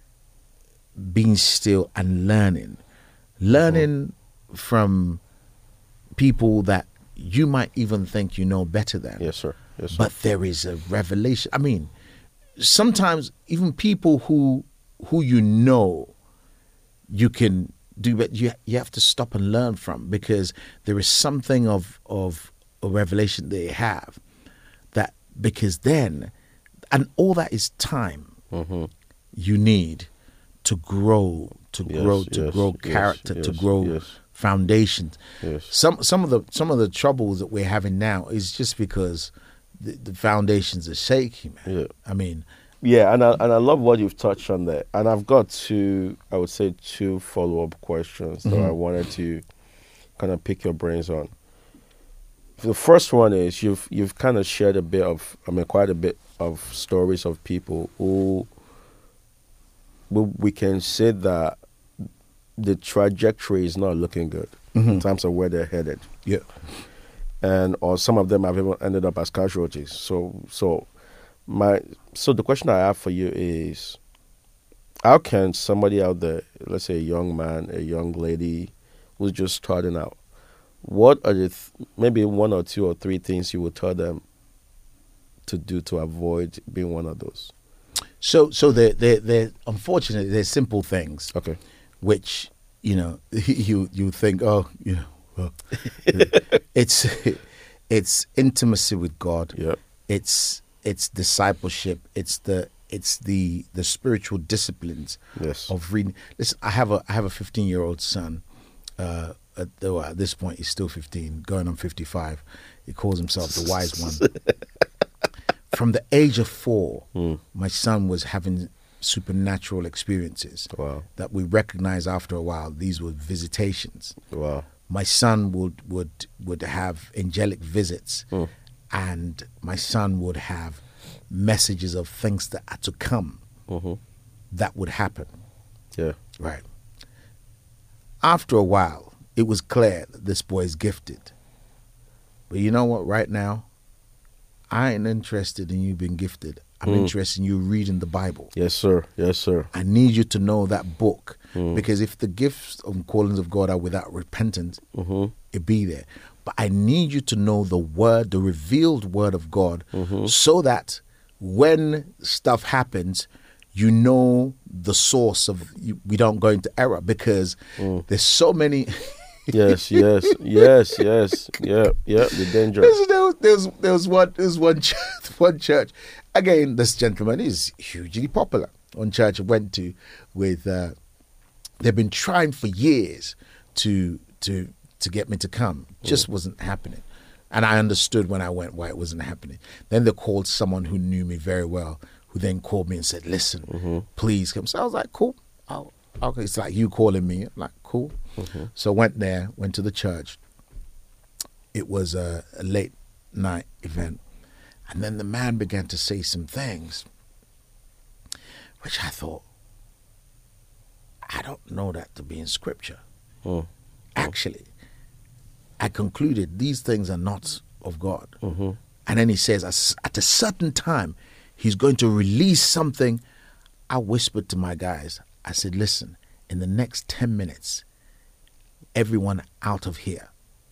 being still and learning. Learning from people that you might even think you know better than. Yes, sir. Yes, sir. But there is a revelation. I mean, sometimes even people who who you know you can do, but you you have to stop and learn from, because there is something of of a revelation they have, that because then, and all that is time Mm-hmm. you need to grow, to Yes, grow, to yes, grow yes, character, to yes, grow yes. foundations. Yes. Some some of the some of the troubles that we're having now is just because the, the foundations are shaky, man. Yeah. I mean, Yeah, and I, and I love what you've touched on there. And I've got two, I would say, two follow-up questions that Mhm. I wanted to kind of pick your brains on. The first one is you've you've kind of shared a bit of, I mean, quite a bit of stories of people who we, we can say that the trajectory is not looking good in Mhm. terms of where they're headed. Yeah. And or some of them have even ended up as casualties. So so my so the question I have for you is, how can somebody out there, let's say a young man, a young lady who's just starting out, what are the th- maybe one or two or three things you would tell them to do to avoid being one of those? So, so they're, they're, they're unfortunately, they're simple things, Okay. which, you know, you you think, oh, you know, well, it's it's intimacy with God. Yeah. It's it's discipleship. It's the it's the the spiritual disciplines Yes. of reading. Listen, I have a I have a fifteen year old son. Uh, at, well, at this point, he's still fifteen, going on fifty-five. He calls himself the wise one. From the age of four, Mm. my son was having supernatural experiences Wow. that we recognize after a while. These were visitations. Wow. My son would would would have angelic visits, Mm. and my son would have messages of things that are to come Mm-hmm. that would happen. Yeah. Right. After a while, it was clear that this boy is gifted. But you know what? Right now, I ain't interested in you being gifted. I'm Mm. interested in you reading the Bible. Yes, sir. Yes, sir. I need you to know that book, Mm. because if the gifts and callings of God are without repentance, Mm-hmm. it be there. But I need you to know the word, the revealed word of God, Mhm. so that when stuff happens, you know the source of, you, we don't go into error, because Mm. there's so many. Yes, yes, yes, yes. Yeah, yeah. The danger. There's, there, was, there, was, there was one, there was one, church, one church. Again, this gentleman is hugely popular. One church I went to with, uh, they've been trying for years to to to get me to come. Just wasn't happening. And I understood when I went why it wasn't happening. Then they called someone who knew me very well, who then called me and said, listen, Mm-hmm. please come. So I was like, cool. I'll, okay, it's like you calling me. I'm like, cool. Mm-hmm. So I went there, went to the church. It was a, a late night event. And then the man began to say some things, which I thought, I don't know that to be in scripture. Mm. Actually, I concluded these things are not of God. Mm-hmm. And then he says, "As- at a certain time, he's going to release something. I whispered to my guys, I said, listen, in the next ten minutes, everyone out of here.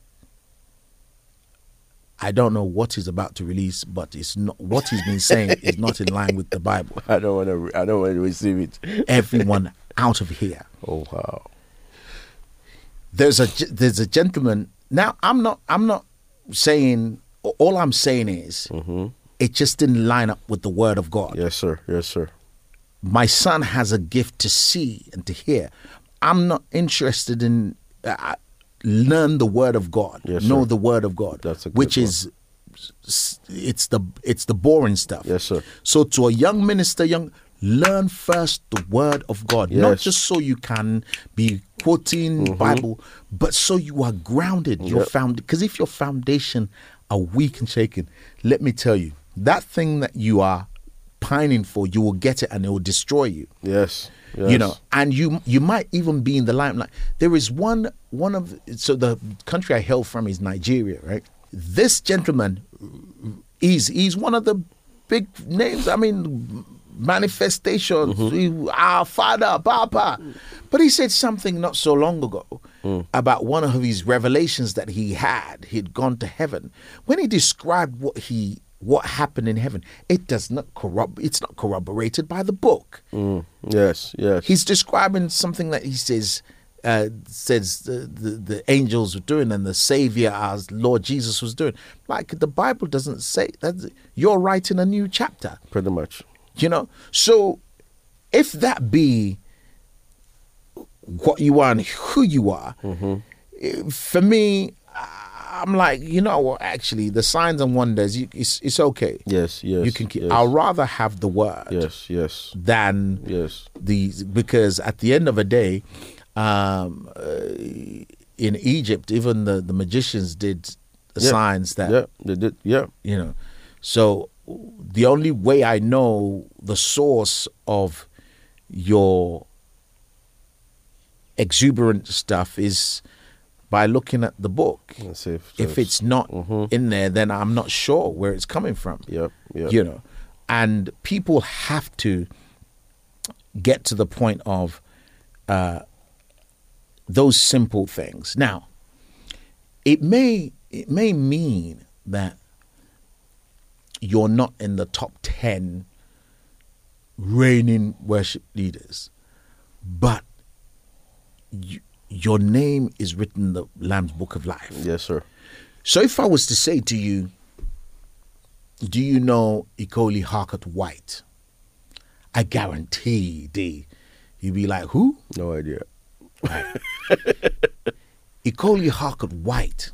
I don't know what he's about to release, but it's not what he's been saying is not in line with the Bible. I don't want to. Re- I don't want to receive it. Everyone out of here. Oh wow. There's a ge- there's a gentleman. Now I'm not I'm not saying. All I'm saying is Mm-hmm. it just didn't line up with the word of God. Yes, sir. Yes, sir. My son has a gift to see and to hear. I'm not interested in uh, learn the word of God. Yes, know sir. the word of God, That's a good which one. is s- it's the it's the boring stuff. Yes, sir. So to a young minister, young learn first the word of God, not Yes. just so you can be quoting Bible, but so you are grounded. Your Yep. found because if your foundation are weak and shaken, let me tell you, that thing that you are pining for, you will get it and it will destroy you. Yes. Yes. You know, and you you might even be in the limelight. There is one one of so the country I hail from is Nigeria, right? This gentleman, he's he's one of the big names. I mean, manifestations, he- our Father, Papa. But he said something not so long ago about one of his revelations that he had. He'd gone to heaven. When he described what he what happened in heaven, it does not corrob- it's not corroborated by the book. Mm. Yes. Yes. He's describing something that he says uh, says the, the, the angels were doing and the Savior, our Lord Jesus, was doing. Like the Bible doesn't say that. You're writing a new chapter, Pretty much. you know. So if that be what you are and who you are, Mm-hmm. eh, for me, I I'm like, you know what? Actually, the signs and wonders, you, it's it's okay. Yes, yes. You can keep. Yes. I'd rather have the word. Yes, yes. Than yes. these, because at the end of the day, um, uh, in Egypt, even the, the magicians did the yeah. signs that. Yeah, they did. Yeah, you know. So the only way I know the source of your exuberant stuff is by looking at the book. If, if, if it's not mm-hmm. in there, then I'm not sure where it's coming from. Yep, yep. You know, and people have to get to the point of uh, those simple things. Now, it may it may mean that you're not in the top ten reigning worship leaders, but you, your name is written in the Lamb's Book of Life. Yes, sir. So if I was to say to you, do you know Ikoli Harcourt White? I guarantee, D, you'd be like, who? No idea. Right. Ikoli Harcourt White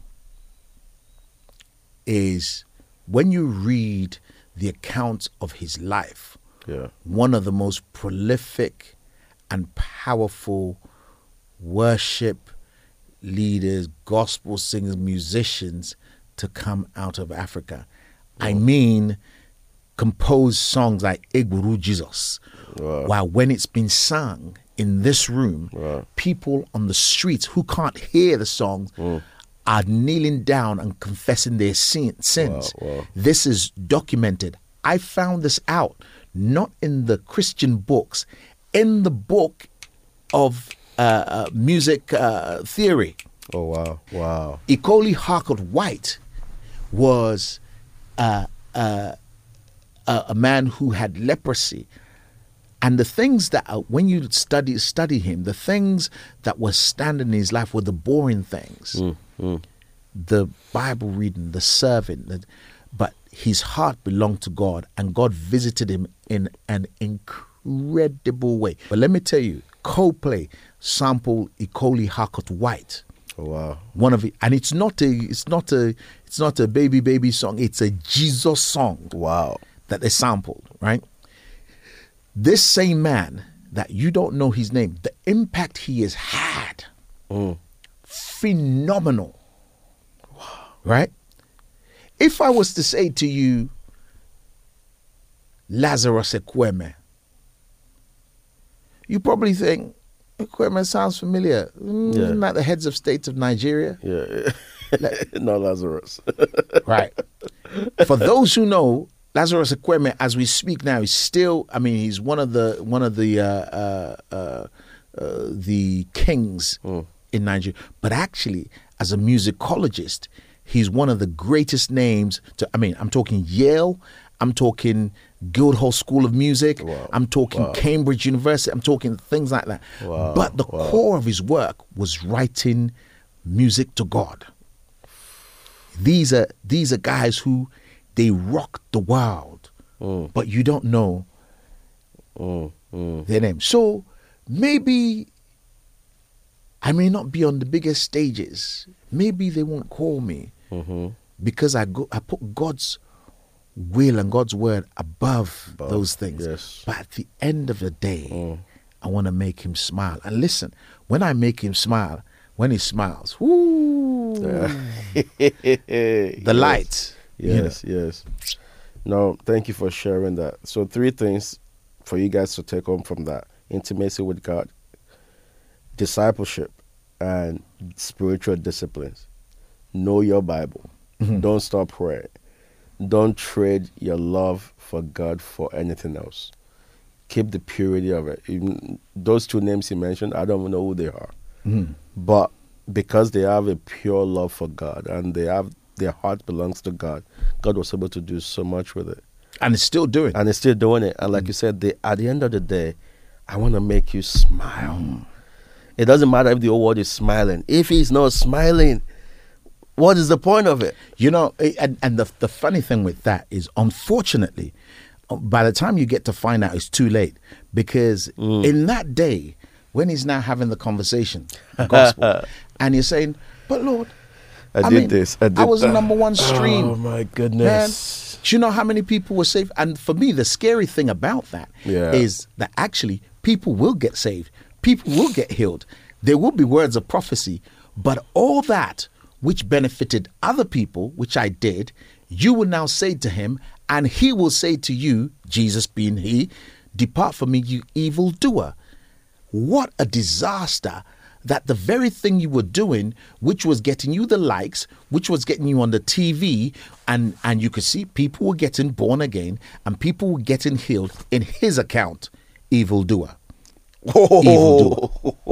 is, when you read the account of his life, yeah. one of the most prolific and powerful worship leaders, gospel singers, musicians to come out of Africa. Oh. I mean, compose songs like Egburu Jesus. Wow. While when it's been sung in this room, wow. people on the streets who can't hear the songs mm. are kneeling down and confessing their sin, sins. Wow, wow. This is documented. I found this out, not in the Christian books, in the book of uh, uh, music uh, theory. Oh, wow, wow. Ikoli Harcourt White was uh, uh, uh, a man who had leprosy. And the things that, uh, when you study study him, the things that were standing in his life were the boring things. Mm, mm. The Bible reading, the serving. The, but his heart belonged to God, and God visited him in an incredible way. But let me tell you, Coldplay sampled Ikoli Harcourt White. Oh, wow. One of it, and it's not a it's not a it's not a baby baby song, it's a Jesus song. Wow. That they sampled, right? This same man that you don't know his name, the impact he has had, mm. phenomenal. Wow. Right? If I was to say to you, Lazarus Ekweme, you probably think, Ekweme sounds familiar. Mm, yeah. Isn't that the heads of states of Nigeria? Yeah. Like, not Lazarus. Right. For those who know, Lazarus Ekweme, as we speak now, is still, I mean, he's one of the one of the uh, uh, uh, uh, the kings mm. in Nigeria. But actually, as a musicologist, he's one of the greatest names to, I mean, I'm talking Yale, I'm talking Guildhall School of Music, wow. I'm talking wow. Cambridge University, I'm talking things like that. Wow. But the wow. core of his work was writing music to God. These are these are guys who, they rock the world, mm. but you don't know mm. Mm. their name. So maybe I may not be on the biggest stages. Maybe they won't call me mm-hmm. because I go. I put God's will and God's word above, above those things. Yes. But at the end of the day, mm. I want to make him smile. And listen, when I make him smile, when he smiles, whoo, the yes. light. Yes, you know. yes. No, thank you for sharing that. So three things for you guys to take home from that: intimacy with God, discipleship, and spiritual disciplines. Know your Bible. Mm-hmm. Don't stop praying. Don't trade your love for God for anything else. Keep the purity of it. Even those two names he mentioned, I don't know who they are. Mm-hmm. But because they have a pure love for God and they have their heart belongs to God, God was able to do so much with it. And it's still doing it. And it's still doing it. And like mm. you said, they, at the end of the day, I want to make you smile. Mm. It doesn't matter if the whole world is smiling. If he's not smiling, what is the point of it? You know, and, and the, the funny thing with that is, unfortunately, by the time you get to find out, it's too late. Because mm. in that day, when he's now having the conversation, the gospel, and you're saying, but Lord, I, I did mean, this. I, did I was that. number one stream. Oh my Man, goodness. do you know how many people were saved? And for me, the scary thing about that Yeah. is that actually people will get saved. People will get healed. There will be words of prophecy. But all that which benefited other people, which I did, you will now say to him, and he will say to you, Jesus being he, depart from me, you evildoer. What a disaster that the very thing you were doing, which was getting you the likes, which was getting you on the T V, and, and you could see people were getting born again and people were getting healed in his account, evildoer. Evildoer.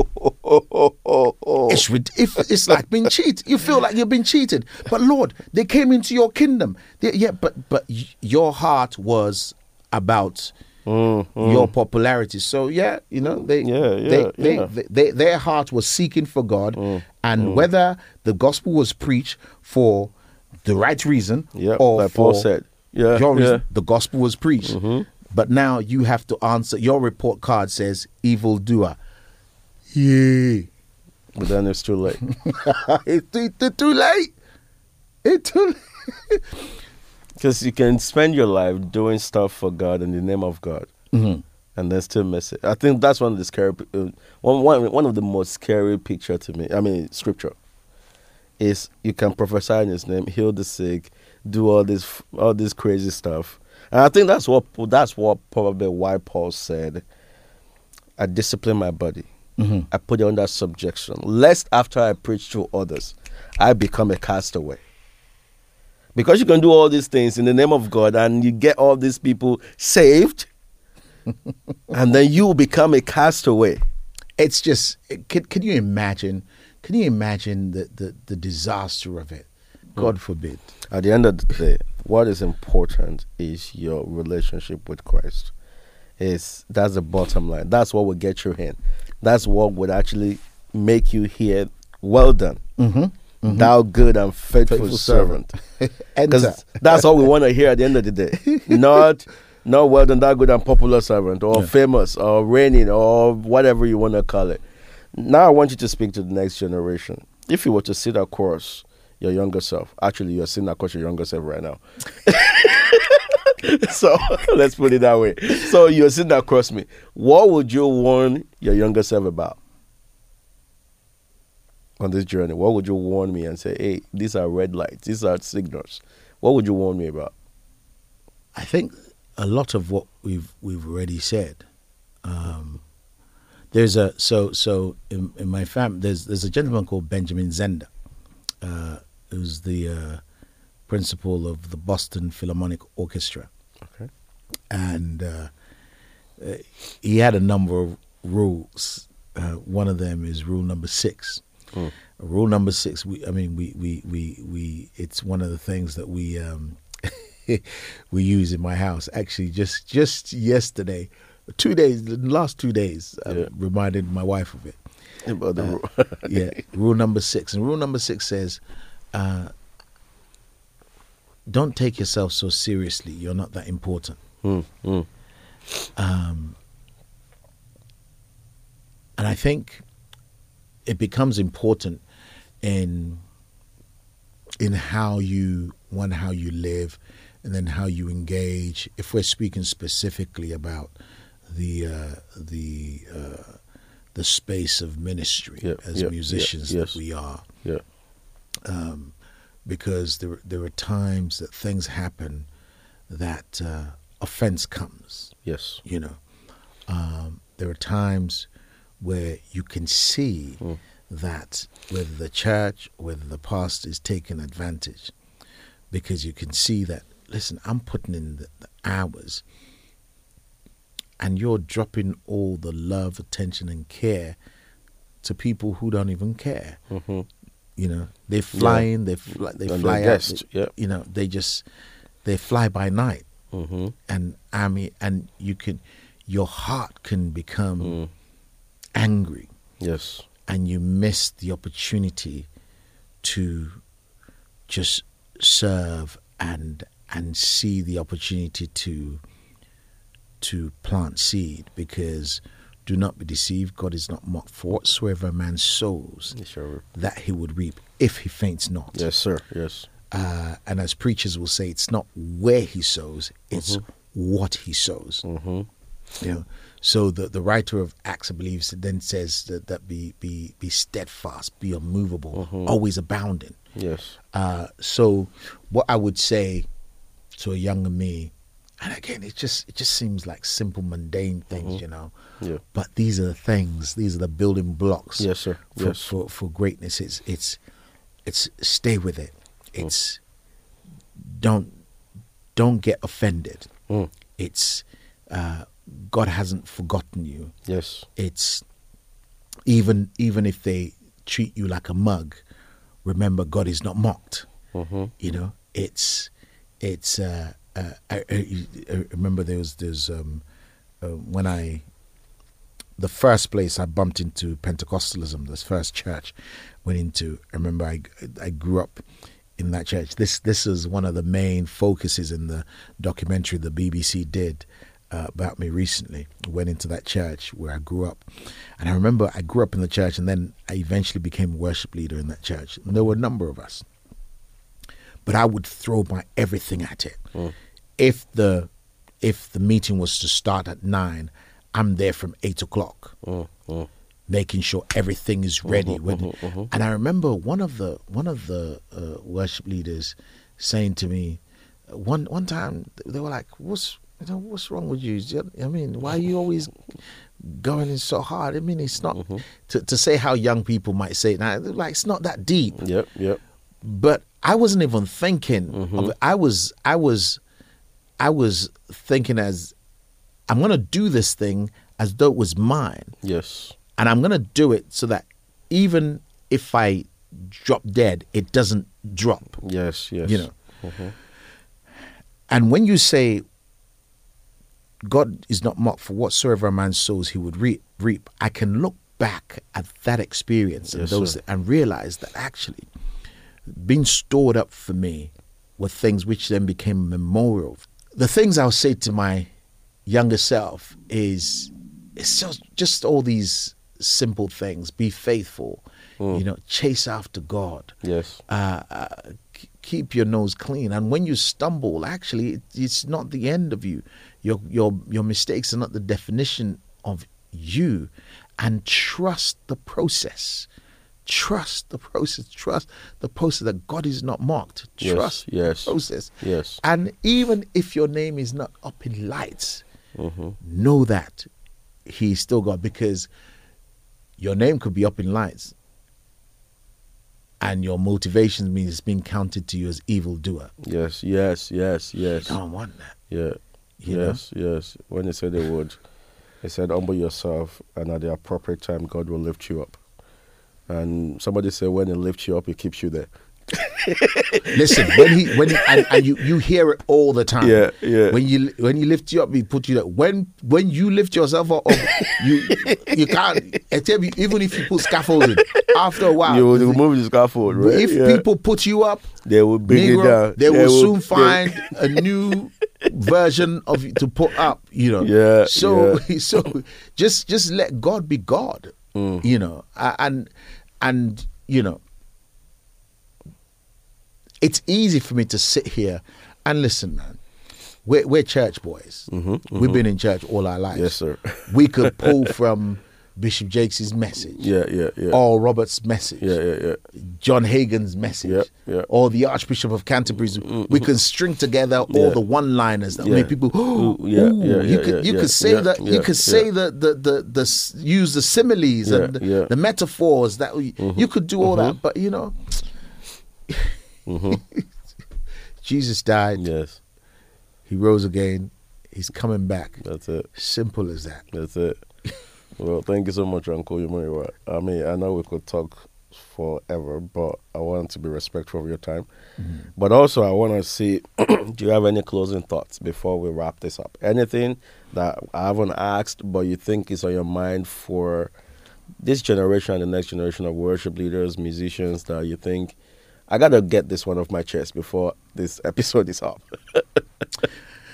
It's, rid- if, it's like being cheated. You feel like you've been cheated. But Lord, they came into your kingdom. They, yeah, but but y- your heart was about Mm, mm. your popularity. So yeah, you know, they, Yeah, yeah, they, they, yeah. they, they, their heart was seeking for God, Mm, and whether the gospel was preached for the right reason Yeah, or like for Paul said. Yeah, your reason, yeah. the gospel was preached. Mhm. But now you have to answer. Your report card says evildoer. Yeah. But then it's too late. it's, too, it's too late. It's too late. Because you can spend your life doing stuff for God in the name of God, Mhm. and then still miss it. I think that's one of the scary, uh, one, one, one of the most scary picture to me. I mean, scripture is you can prophesy in His name, heal the sick, do all this, all this crazy stuff. And I think that's what that's what probably why Paul said, "I discipline my body, Mhm. I put it under subjection, lest after I preach to others, I become a castaway." Because you can do all these things in the name of God and you get all these people saved, and then you become a castaway. It's just, can, can you imagine, can you imagine the, the, the disaster of it? God forbid. At the end of the day, what is important is your relationship with Christ. Is that's the bottom line. That's what will get you in. That's what would actually make you hear, "Well done, Mm-hmm. thou good and faithful, Faithful servant." Enter. Because that's all we want to hear at the end of the day. Not, not "well done, thou good and popular servant," or Yeah. famous, or reigning, or whatever you want to call it. Now I want you to speak to the next generation. If you were to sit across your younger self, actually you're sitting across your younger self right now. So let's put it that way. So you're sitting across me. What would you warn your younger self about on this journey? What would you warn me and say, "Hey, these are red lights. These are signals"? What would you warn me about? I think a lot of what we've we've already said. Um, there's a so so in, in my family. There's there's a gentleman called Benjamin Zender, uh, who's the uh, principal of the Boston Philharmonic Orchestra. Okay. And uh, uh, he had a number of rules. Uh, one of them is rule number six. Mm. Rule number six. We, I mean, we, we, we, we. It's one of the things that we um, we use in my house. Actually, just just yesterday, two days, the last two days, I Yeah. reminded my wife of it. About the Uh, rule. yeah, rule number six. And rule number six says, uh, don't take yourself so seriously. You're not that important. Mm, mm. Um, and I think it becomes important in in how you, one, how you live, and then how you engage. If we're speaking specifically about the uh, the uh, the space of ministry Yeah, as yeah, musicians yeah, that yes. we are, Yeah. um, because there there are times that things happen that uh, offense comes. Yes. You know, um, there are times where you can see Mm. that whether the church, whether the pastor is taking advantage, because you can see that, listen, I'm putting in the, the hours and you're dropping all the love, attention and care to people who don't even care. Mm-hmm. You know, they fly in, they fly, they And fly they're out. guests, they- yeah. You know, they just, they fly by night. Mm-hmm. And I mean, and you can, your heart can become Mm. angry, Yes. and you miss the opportunity to just serve and and see the opportunity to to plant seed, because Do not be deceived. God is not mocked. For whatsoever a man sows, Sure. that he would reap, if he faints not. Yes, sir. Yes. Uh, and as preachers will say, it's not where he sows, it's mm-hmm. what he sows. Mm-hmm. You know, so the, the writer of Acts, I believe, then says that, that be be be steadfast, be unmovable, mm-hmm. always abounding. Yes. Uh, so what I would say to a younger me, and again, it just it just seems like simple, mundane things, mm-hmm. you know. Yeah. But these are the things. These are the building blocks. Yes, sir. For, yes. for, for greatness. It's it's it's stay with it. It's mm. don't don't get offended. Mm. It's uh, God hasn't forgotten you. Yes. It's even even if they treat you like a mug, remember God is not mocked. Mm-hmm. You know, it's it's. Uh, uh, I, I, I remember there was there's um, uh, when I the first place I bumped into Pentecostalism, this first church went into. I remember I I grew up in that church. This this is one of the main focuses in the documentary the B B C did uh, about me recently. I went into that church where I grew up, and I remember I grew up in the church, and then I eventually became a worship leader in that church. And there were a number of us, but I would throw my everything at it. Mm. If the if the meeting was to start at nine, I'm there from eight o'clock, mm, mm. making sure everything is ready. Mm-hmm, when, mm-hmm, mm-hmm. And I remember one of the one of the uh, worship leaders saying to me, one one time they were like, "What's you know what's wrong with you? I mean, why are you always going in so hard? I mean, it's not mm-hmm. to to say how young people might say it now. Like it's not that deep. Yep, yep. But I wasn't even thinking mm-hmm. of it. I was I was. I was thinking as I'm going to do this thing as though it was mine. Yes. And I'm going to do it so that even if I drop dead, it doesn't drop. Yes, yes. You know. Mm-hmm. And when you say God is not mocked, for whatsoever a man sows, he would reap, reap. I can look back at that experience and yes, those sir. and realize that actually being stored up for me were things which then became a memorial. The things I'll say to my younger self is, it's just, just all these simple things. Be faithful, mm. you know, chase after God. Yes. Uh, uh, k- keep your nose clean. And when you stumble, actually, it, it's not the end of you. Your, your, your mistakes are not the definition of you. And trust the process. Trust the process. Trust the process that God is not mocked. Trust yes, yes, the process. Yes. And even if your name is not up in lights, mm-hmm. know that He's still God, because your name could be up in lights and your motivation means it's being counted to you as evildoer. Yes, yes, yes, yes. You don't want that. Yeah. You yes, know? yes. When they said the word, they said, humble yourself, and at the appropriate time, God will lift you up. And somebody said, when He lifts you up, He keeps you there. Listen, when he, when he, and, and you, you hear it all the time. Yeah, yeah. When you, when He lifts you up, He put you there. When, when you lift yourself up, you, you can't. Except you, even if you put scaffolding, after a while, you will remove the scaffold. Right? If yeah. people put you up, they will bring Negro, it down. They, they will, will soon find they... a new version of you to put up. You know. Yeah. So, yeah. so just, just let God be God. Mm. You know, and, and you know. It's easy for me to sit here and listen, man. We're, we're church boys. Mm-hmm, mm-hmm. We've been in church all our lives. Yes, sir. We could pull from Bishop Jakes' message. Yeah, yeah, yeah. Oral Roberts' message. Yeah, yeah, yeah. John Hagen's message. Yeah, yeah. Or the Archbishop of Canterbury's. Mm-hmm. We can string together all yeah. the one-liners that yeah. make people. Oh, ooh, yeah, ooh. yeah, You yeah, could you yeah, could say yeah, that yeah, you could say yeah. the, the the the use the similes yeah, and the, yeah. the metaphors that we, mm-hmm. you could do all mm-hmm. that, but you know. mm-hmm. Jesus died. Yes. He rose again. He's coming back. That's it. Simple as that. That's it. Well, thank you so much, Uncle Yumuriwa. I mean, I know we could talk forever, but I want to be respectful of your time. Mm-hmm. But also, I want to see, do you have any closing thoughts before we wrap this up? Anything that I haven't asked, but you think is on your mind for this generation and the next generation of worship leaders, musicians, that you think, I got to get this one off my chest before this episode is up?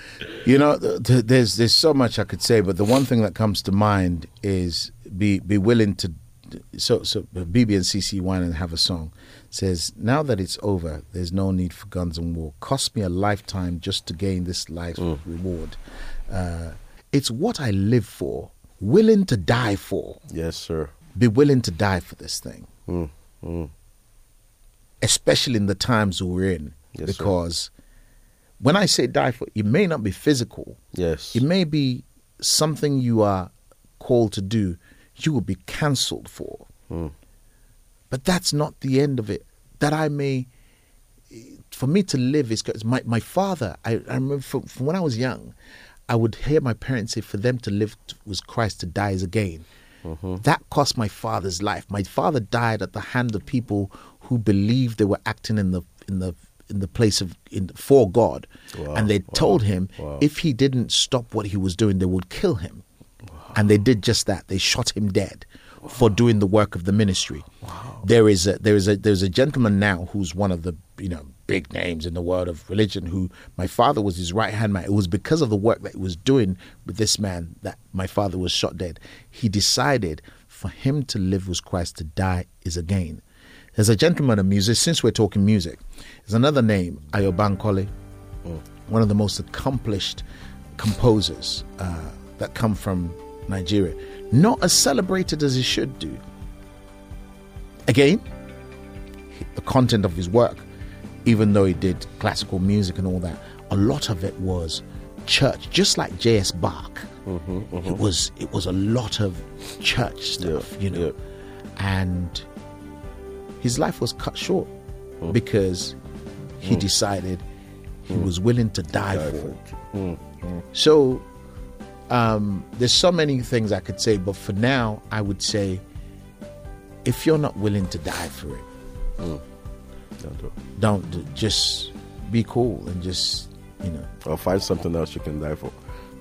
You know, th- th- there's there's so much I could say, but the one thing that comes to mind is be be willing to. So so B B and C C Winans have a song. It says, now that it's over, there's no need for guns and war. Cost me a lifetime just to gain this life's mm. reward. Uh, it's what I live for, willing to die for. Yes, sir. Be willing to die for this thing. Mm. Mm. Especially in the times we're in. Yes, because sir. when I say die for, it may not be physical. Yes. It may be something you are called to do, you will be cancelled for. Mm. But that's not the end of it. That I may, for me to live is, because my, my father, I, I remember from, from when I was young, I would hear my parents say for them to live was Christ, to die is a gain. Mm-hmm. That cost my father's life. My father died at the hand of people who believed they were acting in the in the in the place of in for God, wow. and they wow. told him wow. if he didn't stop what he was doing, they would kill him. Wow. And they did just that. They shot him dead wow. for doing the work of the ministry. Wow. There is a there is a there's a gentleman now who's one of the you know big names in the world of religion, who my father was his right hand man. It was because of the work that he was doing with this man that my father was shot dead. He decided for him to live was Christ, to die is a gain. There's a gentleman of music, since we're talking music, there's another name, Ayo Bankole, mm. one of the most accomplished composers uh, that come from Nigeria. Not as celebrated as he should do. Again, the content of his work, even though he did classical music and all that, a lot of it was church, just like J S Bach. Mm-hmm, mm-hmm. It was it was a lot of church stuff, yeah, you know. Yeah. And his life was cut short mm. because he mm. decided he mm. was willing to die, die for it. Mm. Mm. So um, there's so many things I could say, but for now, I would say, if you're not willing to die for it, mm. don't, do it. don't do, just be cool and just, you know. Or find something else you can die for.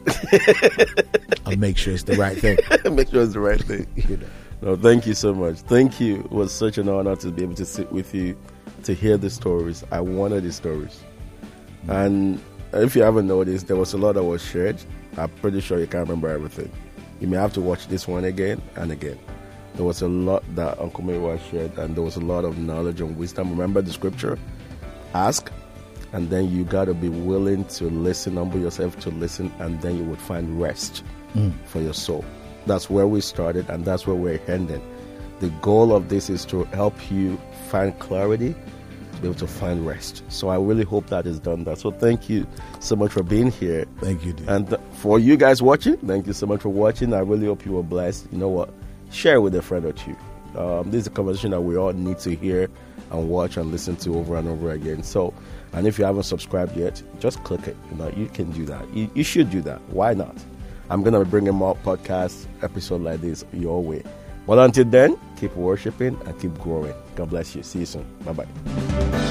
I'll make sure it's the right thing. Make sure it's the right thing. You know. No, thank you so much. Thank you. It was such an honor to be able to sit with you, to hear the stories. I wanted these stories. Mm-hmm. And if you haven't noticed, there was a lot that was shared. I'm pretty sure you can't remember everything. You may have to watch this one again and again. There was a lot that Uncle Maywa shared, and there was a lot of knowledge and wisdom. Remember the scripture? Ask, and then you got to be willing to listen, humble yourself to listen, and then you would find rest mm. for your soul. That's where we started, and that's where we're heading. The goal of this is to help you find clarity, to be able to find rest. So I really hope that is done. That. So thank you so much for being here. Thank you, dude. And th- for you guys watching, thank you so much for watching. I really hope you were blessed. You know what? Share with a friend or two. Um, this is a conversation that we all need to hear and watch and listen to over and over again. So, and if you haven't subscribed yet, just click it. You know, you can do that. You, you should do that. Why not? I'm going to be bringing more podcast episodes like this your way. But until then, keep worshiping and keep growing. God bless you. See you soon. Bye-bye.